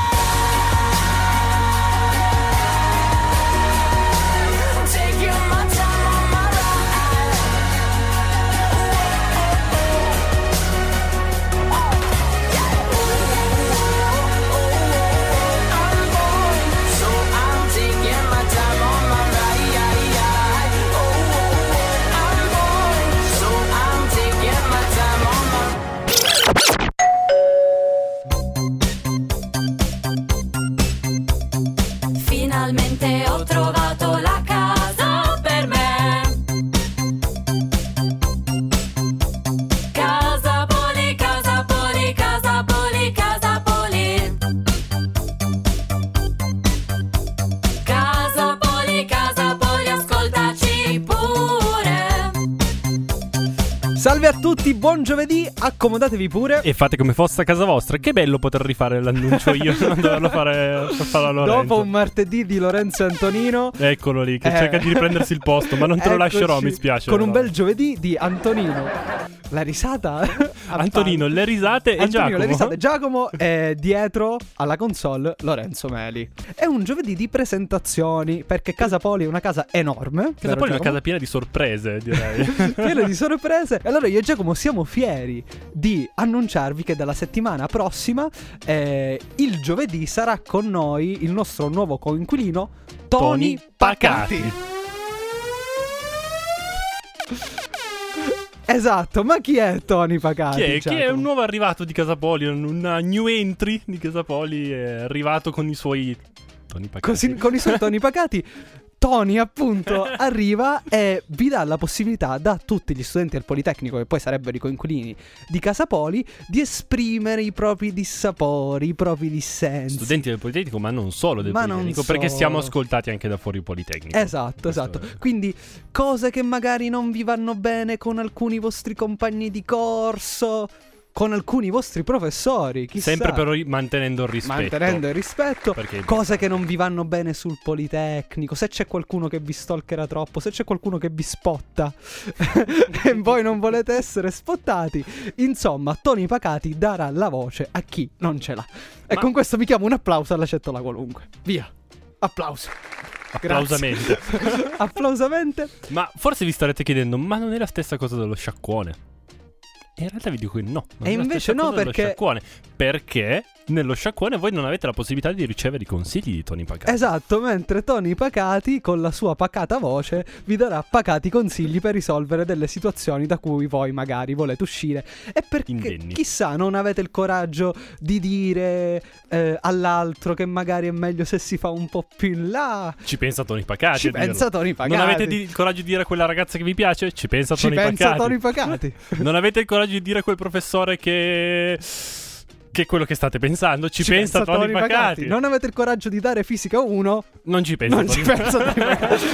Taking my time on my ride. Oh, oh, oh, oh, yeah. Oh, oh, oh, I'm falling, so I'm taking my time on my ride. Oh, oh, oh, I'm falling, so I'm taking my time on my. Finalmente ho trovato la casa per me. Casa Poli, casa Poli, casa Poli, casa Poli. Casa Poli, casa Poli, ascoltaci pure. Salve a tutti, buon giovedì, accomodatevi pure. E fate come fosse a casa vostra. Che bello poter rifare l'annuncio io, non doverlo fare per farlo a Lorenzo. Dopo un martedì di Lorenzo e Antonino, Eccolo lì, che Eh. cerca di riprendersi il posto, ma non te lo eccoci, lascerò, mi spiace. con un però. bel giovedì di Antonino. La risata Antonino, le risate e Antonino, Giacomo. le risate. Giacomo è dietro alla console Lorenzo Meli. È un giovedì di presentazioni, perché Casa Poli è una casa enorme. Casa vero, Poli è una Giacomo? casa piena di sorprese, direi. Piena di sorprese. E allora io e Giacomo siamo fieri di annunciarvi che dalla settimana prossima eh, il giovedì sarà con noi il nostro nuovo coinquilino Tony, Tony Pacati. Pacati. Esatto, ma chi è Tony Pacati? Chi è? Chi è Giacomo? un nuovo arrivato di Casa Poli, un- una new entry di Casa Poli, è arrivato con i suoi Tony Pacati. Così, con i suoi Tony Pacati. Tony appunto arriva e vi dà la possibilità da tutti gli studenti del Politecnico, che poi sarebbero i coinquilini di Casa Poli, di esprimere i propri dissapori, i propri dissensi. Studenti del Politecnico, ma non solo del Ma Politecnico, non perché solo. siamo ascoltati anche da fuori il Politecnico. Esatto, Questo esatto. è- Quindi cose che magari non vi vanno bene con alcuni vostri compagni di corso, con alcuni vostri professori, chissà. Sempre però ri- mantenendo il rispetto. Mantenendo il rispetto, Perché- cose che non vi vanno bene sul Politecnico, se c'è qualcuno che vi stalkera troppo, se c'è qualcuno che vi spotta e voi non volete essere spottati, insomma Tony Pacati darà la voce a chi non ce l'ha. E Ma- con questo mi chiamo un applauso alla cettola qualunque. Via. Applauso. Applausamente. Grazie. Applausamente. Ma forse vi starete chiedendo, ma non è la stessa cosa dello sciacquone? E in realtà vi dico che no. Non E è la invece stessa no, cosa dello perché- sciacquone. Perché nello sciacquone voi non avete la possibilità di ricevere i consigli di Tony Pacati. Esatto, mentre Tony Pacati con la sua pacata voce vi darà pacati consigli per risolvere delle situazioni da cui voi magari volete uscire. E perché Indenni. chissà non avete il coraggio di dire eh, all'altro che magari è meglio se si fa un po' più in là. Ci pensa Tony Pacati. Ci a dirlo. pensa Tony Pacati. Non avete di- il coraggio di dire a quella ragazza che vi piace? Ci pensa Ci Tony pensa Pacati. Tony Pacati. Non avete il coraggio di dire a quel professore che che è quello che state pensando? Ci, Ci pensa, Tony Pacati. Non avete il coraggio di dare fisica uno? Non ci pensa Non Tony ci pensa Tony Pacati.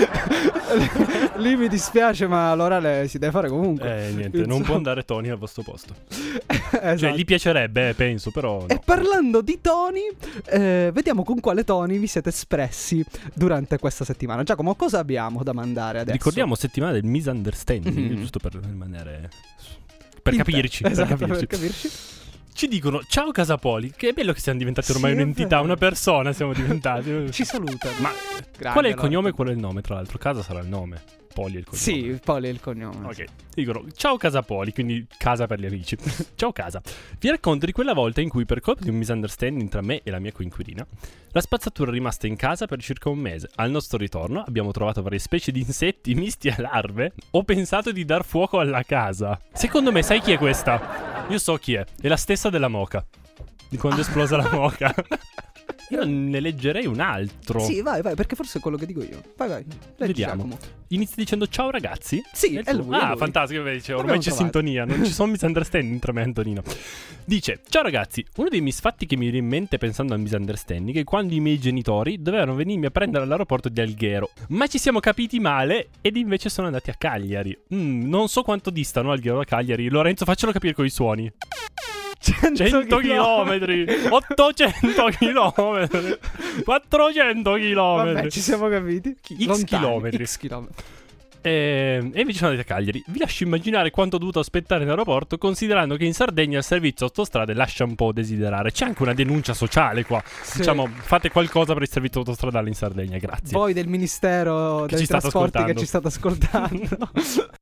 Lì mi dispiace, ma l'orale si deve fare comunque. Eh, niente, non può andare Tony al vostro posto. Esatto. Cioè, gli piacerebbe, eh, penso, però no. E parlando di toni, eh, vediamo con quale toni vi siete espressi durante questa settimana. Giacomo, cosa abbiamo da mandare adesso? Ricordiamo settimana del misunderstanding, Mhm. giusto per rimanere per In te- capirci, esatto, per capirci. per capirci. Ci dicono ciao Casapoli, che è bello che siamo diventati ormai Sì, è un'entità, vero. una persona siamo diventati. Ci salutano. Ma Grande, qual è il allora. cognome e qual è il nome, tra l'altro? Casa sarà il nome, Poli è il cognome. Sì, Poli è il cognome. Ok, dicono ciao Casapoli, quindi casa per gli amici. Ciao casa. Vi racconto di quella volta in cui, per colpa di un misunderstanding tra me e la mia coinquilina, la spazzatura è rimasta in casa per circa un mese. Al nostro ritorno abbiamo trovato varie specie di insetti misti a larve. Ho pensato di dar fuoco alla casa. Secondo me, sai chi è questa? Io so chi è. È la stessa della moca. Di quando è esplosa la moca. Io ne leggerei un altro. Sì, vai, vai, perché forse è quello che dico io. Vai, vai. leggi, Vediamo. Giacomo. Inizia dicendo ciao ragazzi. Sì, il è tuo? lui, è Ah, lui. fantastico. Beh, dice, ormai L'abbiamo c'è trovato. sintonia. Non ci sono misunderstanding tra me e Antonino. Dice: ciao ragazzi, uno dei misfatti che mi viene in mente pensando al misunderstanding è quando i miei genitori dovevano venirmi a prendere all'aeroporto di Alghero. Ma ci siamo capiti male ed invece sono andati a Cagliari. Mm, non so quanto distano Alghero da Cagliari. Lorenzo, faccelo capire con i suoni. cento chilometri, ottocento chilometri, quattrocento chilometri. Vabbè, ci siamo capiti. X Lontani, chilometri. X chilometri. E, e invece sono andati a Cagliari. Vi lascio immaginare quanto ho dovuto aspettare in aeroporto, considerando che in Sardegna il servizio autostrade lascia un po' desiderare. C'è anche una denuncia sociale qua. Sì. Diciamo, fate qualcosa per il servizio autostradale in Sardegna, grazie. Voi del Ministero Che dei ci state Trasporti che ascoltando. ci state ascoltando.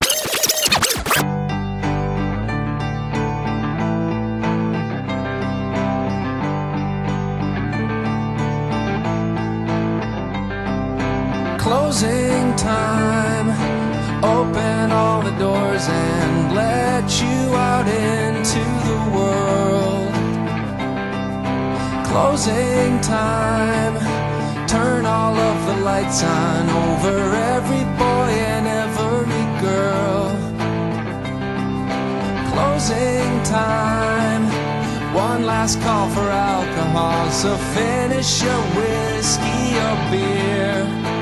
Closing time. Open all the doors and let you out into the world. Closing time. Turn all of the lights on over every boy and every girl. Closing time. One last call for alcohol, so finish your whiskey or beer.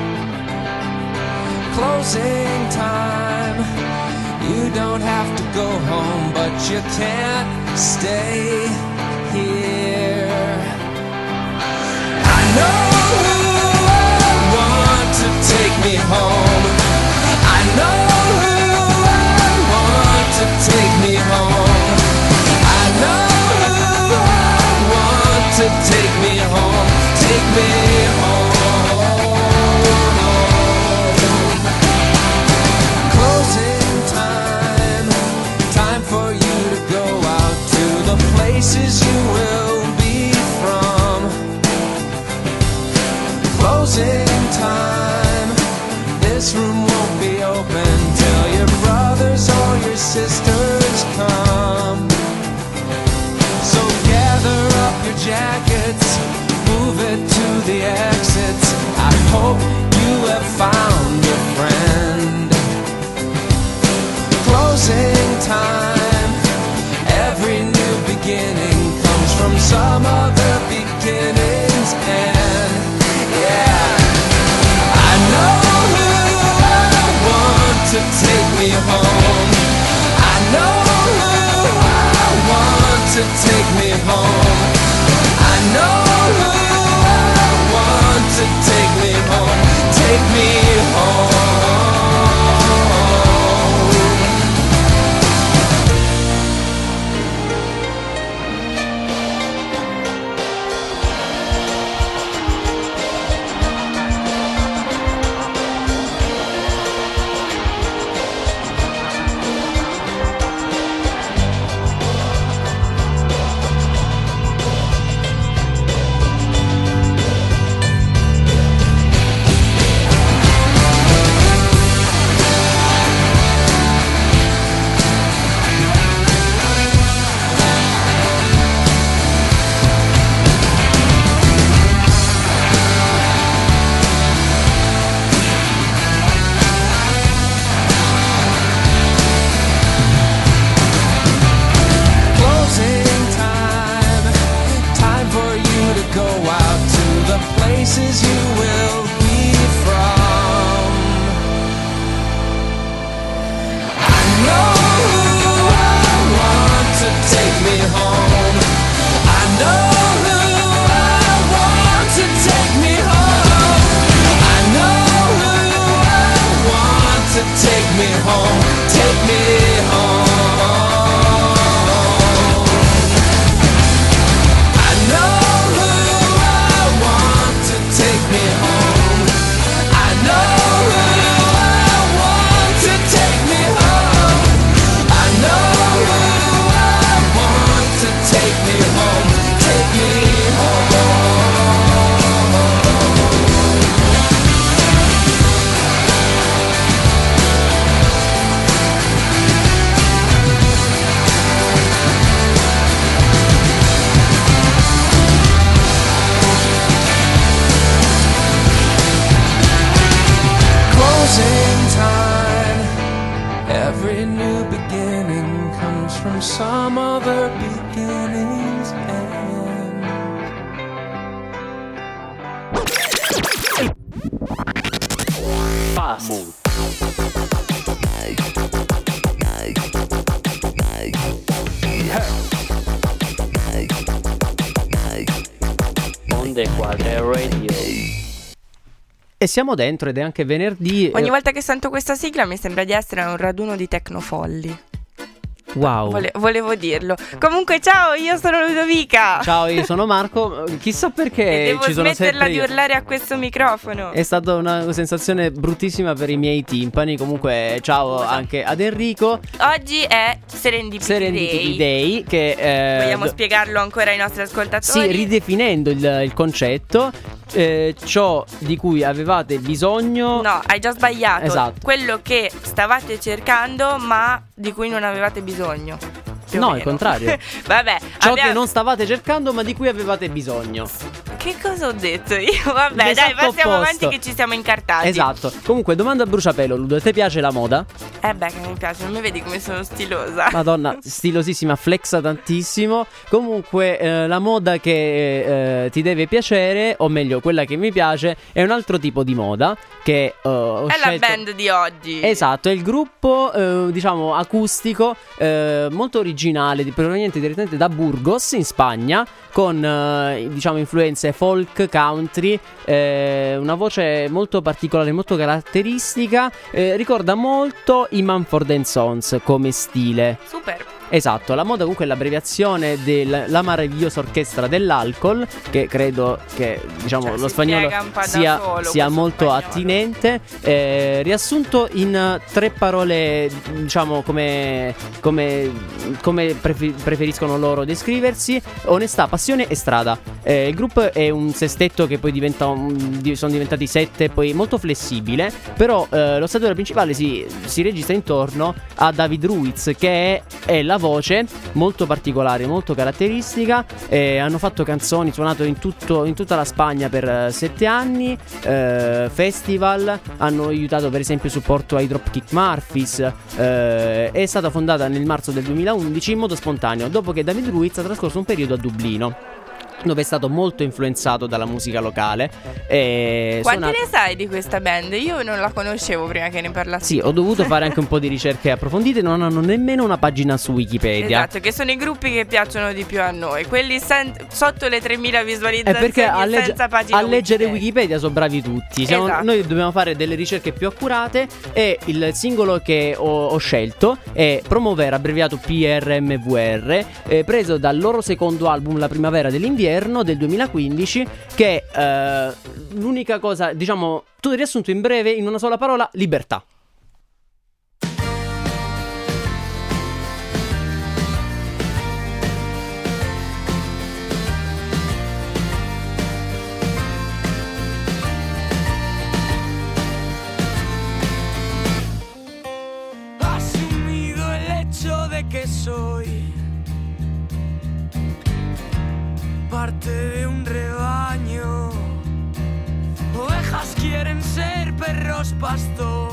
Closing time. You don't have to go home, but you can't stay here. I know who I want to take me home. I know who I want to take me home. I know who I want to take me home. Take me home. Closing time. Time for you to go out to the places from some other beginning's end. Yeah, I know who I want to take me home. I know who I want to take me home. I know who I want to take me home. Take me home. Places you will be from. I know who I want to take me home. I know who I want to take me home. I know who I want to take me home. Take me home. I know who I want to take me home. I know who I want to take me home. I know who I want to take me home. Take me home. Closing time. Every new beginning comes from some other beginning's end. Fast. Onde Quadre Radio. E siamo dentro ed è anche venerdì. Ogni eh, volta che sento questa sigla mi sembra di essere a un raduno di tecnofolli. Wow. Vole- volevo dirlo. Comunque, ciao, io sono Ludovica. Ciao, io sono Marco. Chissà perché E devo ci sono smetterla sempre di io. urlare a questo microfono. È stata una sensazione bruttissima per i miei timpani. Comunque, ciao anche ad Enrico. Oggi è Serendipity, Serendipity Day. Day. Che eh, Vogliamo do- spiegarlo ancora ai nostri ascoltatori? Sì, ridefinendo il, il concetto, eh, ciò di cui avevate bisogno. No, hai già sbagliato. Esatto. Quello che stavate cercando, ma di cui non avevate bisogno. Più o No, meno. il contrario. Vabbè, Ciò abbiamo- che non stavate cercando, ma di cui avevate bisogno. Che cosa ho detto io? Vabbè, dai, L'esatto passiamo opposto. avanti che ci siamo incartati. Esatto. Comunque, domanda a bruciapelo, Ludo. Ti piace la moda? Eh beh, che mi piace, non mi vedi come sono stilosa. Madonna, stilosissima, flexa tantissimo. Comunque, eh, la moda che eh, ti deve piacere, o meglio, quella che mi piace, è un altro tipo di moda. Che eh, ho È la scelto- band di oggi. Esatto, è il gruppo, eh, diciamo, acustico, eh, molto originale, di- proveniente direttamente da Burgos, in Spagna, con, eh, diciamo, influenze folk, country, eh, una voce molto particolare, molto caratteristica, eh, ricorda molto i Mumford and Sons come stile. Super. Esatto, la moda comunque è l'abbreviazione della meravigliosa orchestra dell'alcol, che credo che, diciamo, Cioè, lo si spagnolo spiega un po' da sia, solo sia questo molto attinente. Eh, riassunto in eh, tre parole, diciamo, come, come, come prefe- preferiscono loro descriversi: onestà, passione e strada. Eh, il gruppo è un sestetto che poi diventa un- di- sono diventati sette, poi molto flessibile, però eh, lo statore principale si, si registra intorno a David Ruiz, che è, è la la voce molto particolare, molto caratteristica. E hanno fatto canzoni, suonato in, tutto, in tutta la Spagna per uh, sette anni, uh, festival, hanno aiutato per esempio supporto ai Dropkick Murphys. Uh, è stata fondata nel marzo del duemilaundici in modo spontaneo, dopo che David Ruiz ha trascorso un periodo a Dublino, dove è stato molto influenzato dalla musica locale. E Quanti suonato... ne sai di questa band? Io non la conoscevo prima che ne parlassi. Sì, ho dovuto fare anche un po' di ricerche approfondite. Non hanno nemmeno una pagina su Wikipedia. Esatto, che sono i gruppi che piacciono di più a noi, quelli sen- sotto le tremila È visualizzazioni perché a, legge- senza pagina a leggere Wikipedia. Wikipedia sono bravi tutti. Siamo- Esatto. Noi dobbiamo fare delle ricerche più accurate. E il singolo che ho, ho scelto è Promovere, abbreviato P R M V R, eh, preso dal loro secondo album La primavera dell'inverno del duemilaquindici, che è eh, l'unica cosa, diciamo, tutto riassunto in breve in una sola parola: libertà. Asumido el hecho de que soy parte de un rebaño. Ovejas quieren ser perros pastor.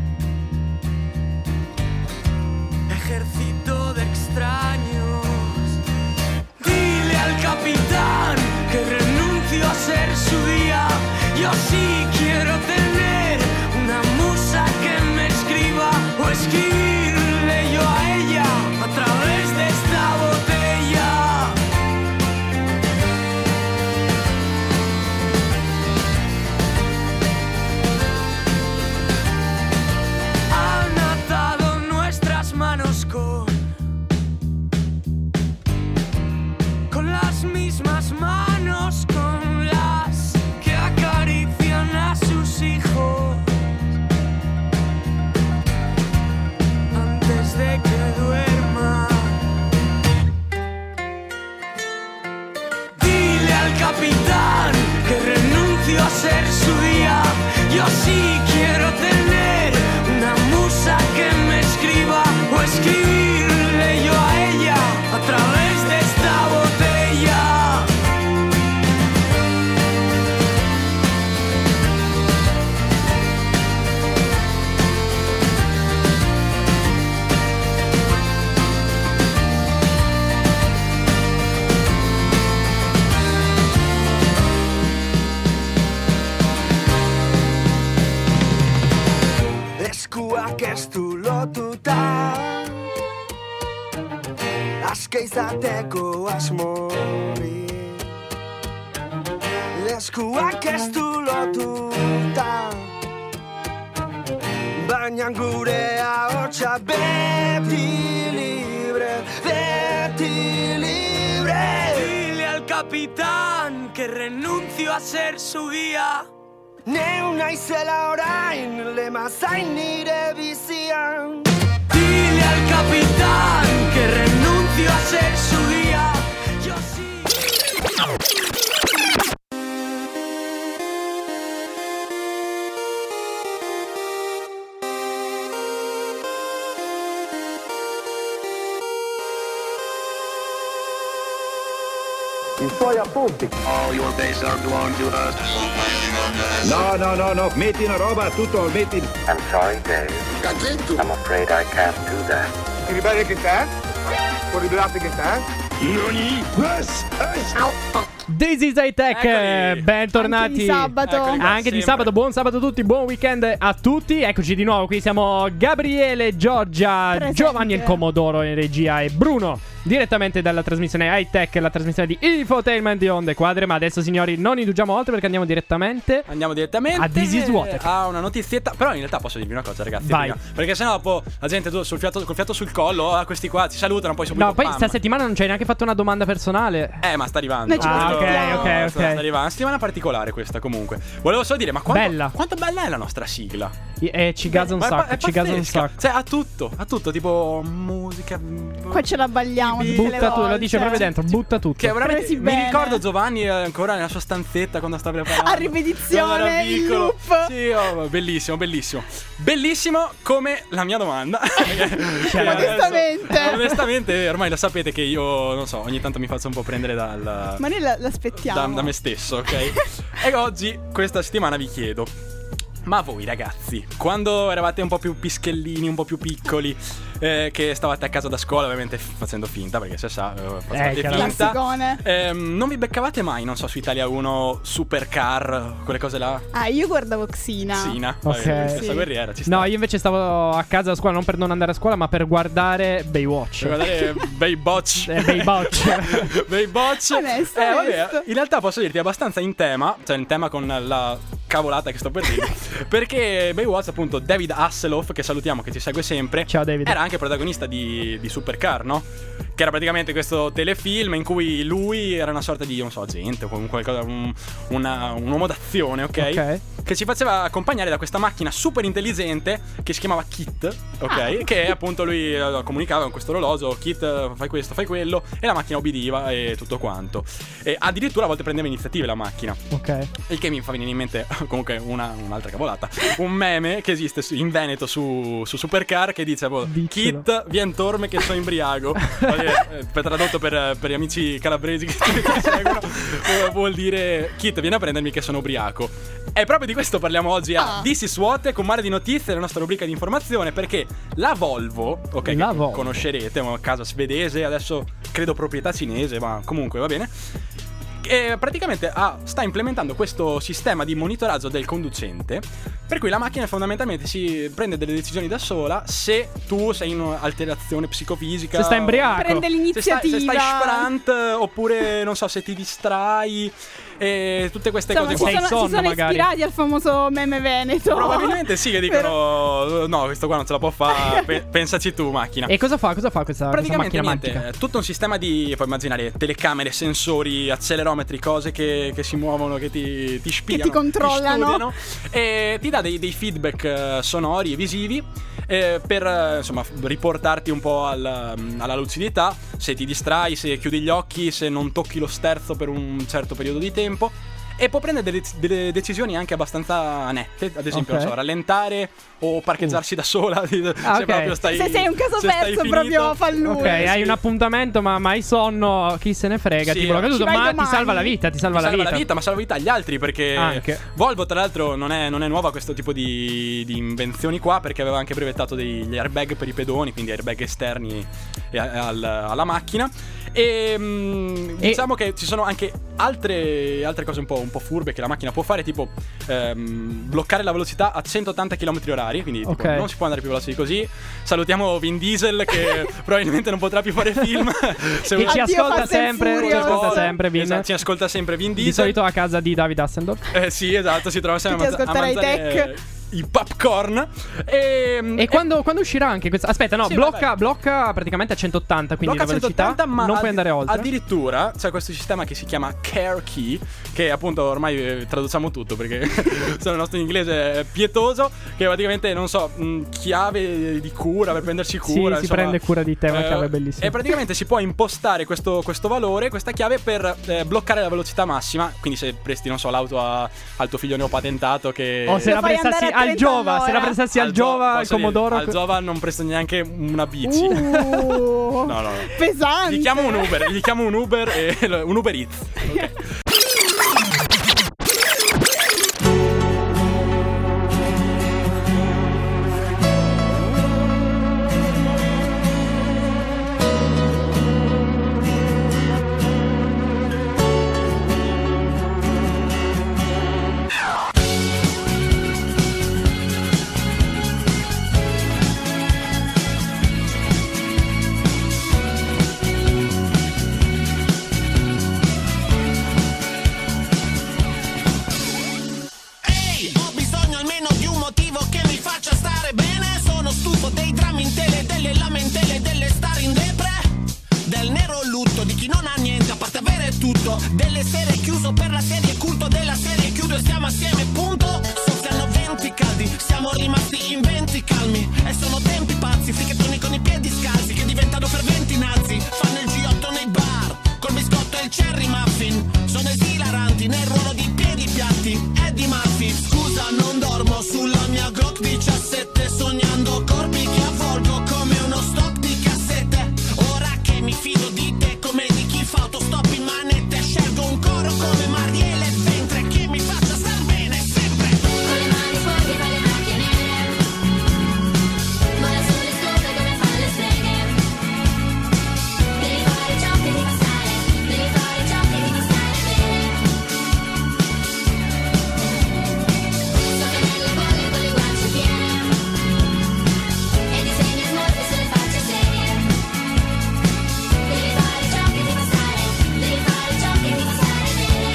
Ejército de extraños. Dile al capitán que renuncio a ser su día. Yo sí quiero tener una musa que me escriba o escribirle yo a ella a través de esta botella. Han atado nuestras manos con con las mismas manos con las que acarician a sus hijos antes de que duerman. Dile al capitán que renuncio a ser su día. Yo sí quiero tener una musa que me escriba o escribirle yo a ella a través de esta botella. Eskuak ez du lotuta aske izateko asmori. Eskuak ez du lotuta baina gure ahotsa beti libre, beti libre. Dile al capitán que renuncio a ser su guía. Neu naizela orain lema zain nire bizian. Dile al capitán que renuncio a ser su guía. Yo sí. I suoi appunti. All your days are belong to us. No, no, no, no, metti una roba, tutto, metti... I'm sorry, Dave. I'm afraid I can't do that. Ti ribelli che te? Puoi ribellarti che te? Noni? This is High-Tech, eh, bentornati Anche di sabato. Eccoli qua, Anche di sempre. sabato, buon sabato a tutti, buon weekend a tutti. Eccoci di nuovo, qui siamo Gabriele, Giorgia, Presente. Giovanni il Comodoro in regia e Bruno direttamente dalla trasmissione High-Tech, la trasmissione di Infotainment di Onde Quadre. Ma adesso, signori, non indugiamo oltre perché andiamo direttamente Andiamo direttamente a This is Water. a una notizietta. Però in realtà posso dirvi una cosa, ragazzi, Vai. prima. Perché sennò dopo la gente tu- sul fiato, col fiato sul collo, ah, questi qua ti salutano, poi subito No, poi pam. sta settimana non ci hai neanche fatto una domanda personale. Eh, ma sta arrivando. Noi ci Ah, Quello- ok, ok, sta, ok. sta arrivando. Una settimana particolare questa, comunque. Volevo solo dire, ma quanto Bella. quanto bella è la nostra sigla? E ci gasa un Ma è pa- sacco, è ci gasa un pazzesca. sacco. Cioè, ha tutto, ha tutto, tipo musica. Qua ce la balliamo. dicevamo tutte le Butta tutto, lo volte. dice proprio dentro, butta tutto. Che veramente, Presi mi bene. ricordo Giovanni eh, ancora nella sua stanzetta quando sta preparando. A ripetizione, Quando era il piccolo. loop. Sì, oh, bellissimo, bellissimo. Bellissimo come la mia domanda. Che Onestamente. adesso- onestamente, ormai lo sapete che io, non so, ogni tanto mi faccio un po' prendere dal... Ma noi la- l'aspettiamo. Da, da me stesso, ok? E oggi, questa settimana, vi chiedo: ma voi ragazzi, quando eravate un po' più pischellini, un po' più piccoli, eh, che stavate a casa da scuola, ovviamente f- facendo finta, perché se sa, eh, facevate chiaro. finta, Classicone. ehm, non vi beccavate mai, non so, su Italia uno, Supercar, quelle cose là? Ah, io guardavo Xina. Sina, Ok. stessa Sì. guerriera, ci sta. No, io invece stavo a casa a scuola non per non andare a scuola, ma per guardare Baywatch. Per guardare Baywatch. Eh, Baywatch. Baywatch. Onesto, Eh, vabbè, onesto. in realtà posso dirti è abbastanza in tema, cioè in tema con la cavolata che sto per dire, perché Baywatch, appunto, David Hasselhoff, che salutiamo, che ci segue sempre, Ciao David. era anche protagonista di, di Supercar, no? Che era praticamente questo telefilm in cui lui era una sorta di, non so, agente o comunque qualcosa, un, una- un uomo d'azione, ok? Ok. Che ci faceva accompagnare da questa macchina super intelligente che si chiamava Kit, ok? Ah. Che appunto lui eh, comunicava con questo orologio: Kit, eh, fai questo, fai quello, e la macchina ubbidiva e tutto quanto. E addirittura a volte prendeva iniziative la macchina. Ok. Il che mi fa venire in mente comunque una, un'altra cavolata. Un meme che esiste su- in Veneto su, su Supercar che dice boh, Diccelo. Kit, vien torme che sono imbriago. Vabbè, eh, per tradotto per, per gli amici calabresi che che seguono, eh, vuol dire Kit, vieni a prendermi che sono ubriaco. E proprio di questo parliamo oggi a Ah. This is What, con mare di notizie, la nostra rubrica di informazione, perché la Volvo, ok, La che Volvo. conoscerete, una casa svedese, adesso credo proprietà cinese, ma comunque va bene. E praticamente ha- sta implementando questo sistema di monitoraggio del conducente, per cui la macchina fondamentalmente si prende delle decisioni da sola se tu sei in un'alterazione psicofisica, Se stai imbriaco. Prende se stai, se l'iniziativa. stai sprant, oppure non so, se ti distrai, e tutte queste Insomma, cose si qua. sono, si sono magari. ispirati al famoso meme veneto. Probabilmente sì, che dicono no, questo qua non ce la può fare, pe- pensaci tu, macchina. E cosa fa? Cosa fa questa, questa Praticamente macchina niente, magica? è tutto un sistema di, puoi immaginare, telecamere, sensori, accelerometri, cose che, che si muovono, che ti, ti spiano, ti controllano. studiano, e ti dà dei, dei feedback eh, sonori e visivi eh, per eh, insomma f- riportarti un po' al, mm, alla lucidità, se ti distrai, se chiudi gli occhi, se non tocchi lo sterzo per un certo periodo di tempo. E può prendere delle, delle decisioni anche abbastanza nette, ad esempio, Ok. non so, rallentare o parcheggiarsi da sola. se Ah, ok. proprio stai, Se sei un caso se stai perso, finito. proprio fa lui. Ok, Eh, hai sì. un appuntamento, ma, ma hai sonno, chi se ne frega, Sì, tipo la ci caduta, vai ma ti domani. salva la vita, ti salva, Ti la, salva vita. la vita, ma salva la vita agli altri, perché Anche. Volvo, tra l'altro, non è, non è nuova questo tipo di, di invenzioni qua, perché aveva anche brevettato degli airbag per i pedoni, quindi airbag esterni e- al- alla macchina. E, mm, E- diciamo che ci sono anche altre, altre cose un po', un po' furbe che la macchina può fare, tipo ehm, bloccare la velocità a centottanta chilometri orari, quindi tipo, Ok. non si può andare più veloce di così. Salutiamo Vin Diesel che probabilmente non potrà più fare film. Se Che ci Addio, ascolta Fast and sempre, ci Furious. ascolta sempre, Vin. Esatto, ci ascolta sempre Vin Di Diesel. solito a casa di David Hasselhoff. Eh sì, esatto, si trova sempre Tutti a, manza- a ascolterai mangiare tech. i popcorn. E, E quando, quando uscirà anche questa? Aspetta, no, Sì, blocca, vabbè. blocca praticamente a centottanta, quindi blocca la velocità centottanta, ma non puoi ad- andare oltre. Addirittura c'è questo sistema che si chiama Care Key, che appunto ormai eh, traduciamo tutto perché se il nostro inglese è pietoso, che praticamente, non so, mh, chiave di cura per prendersi Sì, cura. si insomma. prende cura di te, una Eh, chiave bellissima. E praticamente si può impostare questo, questo valore, questa chiave, per eh, bloccare la velocità massima. Quindi se presti, non so, l'auto a- al tuo figlio neopatentato che... O se Lo la fai prestassi andare a al trenta Giova, se la all'ora. prestassi al Al Giova, Giova, al posso dire, Comodoro. al Giova non presto neanche una bici. Uh, No, no, no. pesante. Gli chiamo un Uber, gli chiamo un Uber e un Uber Eats. Ok. Ehi, ho bisogno almeno di un motivo che mi faccia stare bene. Sono stufo dei drammi in tele, delle lamentele, delle star in depre, del nero lutto di chi non ha niente a parte avere tutto, delle sere chiuso per la serie, culto della serie chiudo e stiamo assieme, punto. Soffiano venti venti caldi. Siamo rimasti in venti calmi. E sono tempi pazzi, fricchettoni con i piedi scalzi che diventano ferventi nazi. Fanno il G otto nei bar, col biscotto e il cherry muffin. Sono esilaranti nel ruolo di piedi piatti. Eddie Murphy, scusa non dormo sulla mia Glock diciassette, sognando corpi che avvolgo come uno stock di cassette. Ora che mi fido di te come di chi fa autostop in manette, scelgo un coro come Marielle Ventre che mi faccia star bene sempre. Con le mani sporche fa le macchie nere, vola sulle scopre come fanno le streghe. Devi fare ciò che ti fa stare, devi fare ciò che ti fa stare bene. So che nelle bolle con le guance piene e disegni smorfie sulle facce serie. Devi fare ciò che ti fa stare, devi fare ciò che ti fa stare bene.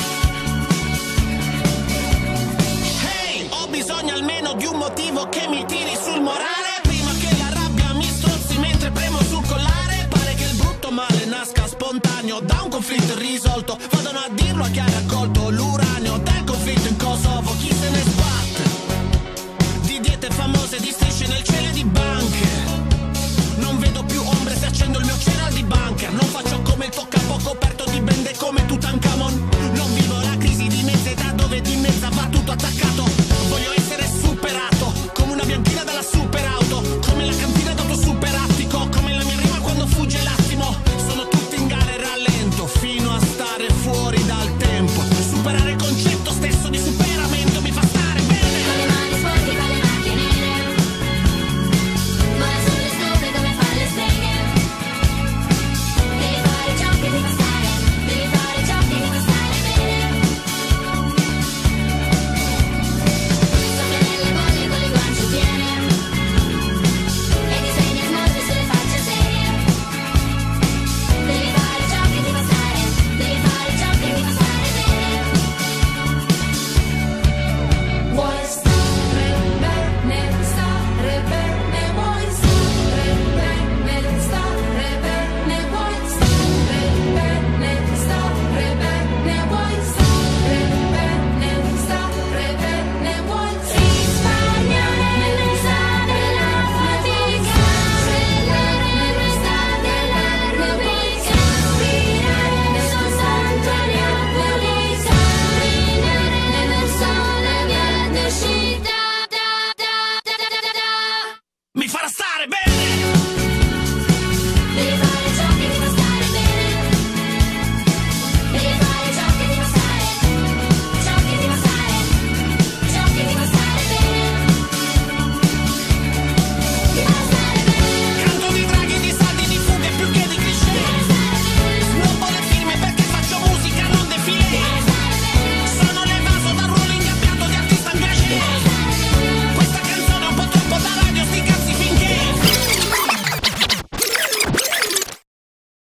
Hey, ho bisogno almeno di un motivo che mi tiri sul morale, prima che la rabbia mi strozzi mentre premo sul collare. Pare che il brutto male nasca spontaneo da un conflitto irrisolto. Vadano a dirlo a chi ha raccolto l'uranio del conflitto in Kosovo. Chi se ne sbatte di diete famose, di strisce nel cielo e di banche. Non vedo più ombre se accendo il mio cereal di bunker. Non faccio come il tuo capo coperto di bende come Tutankhamon.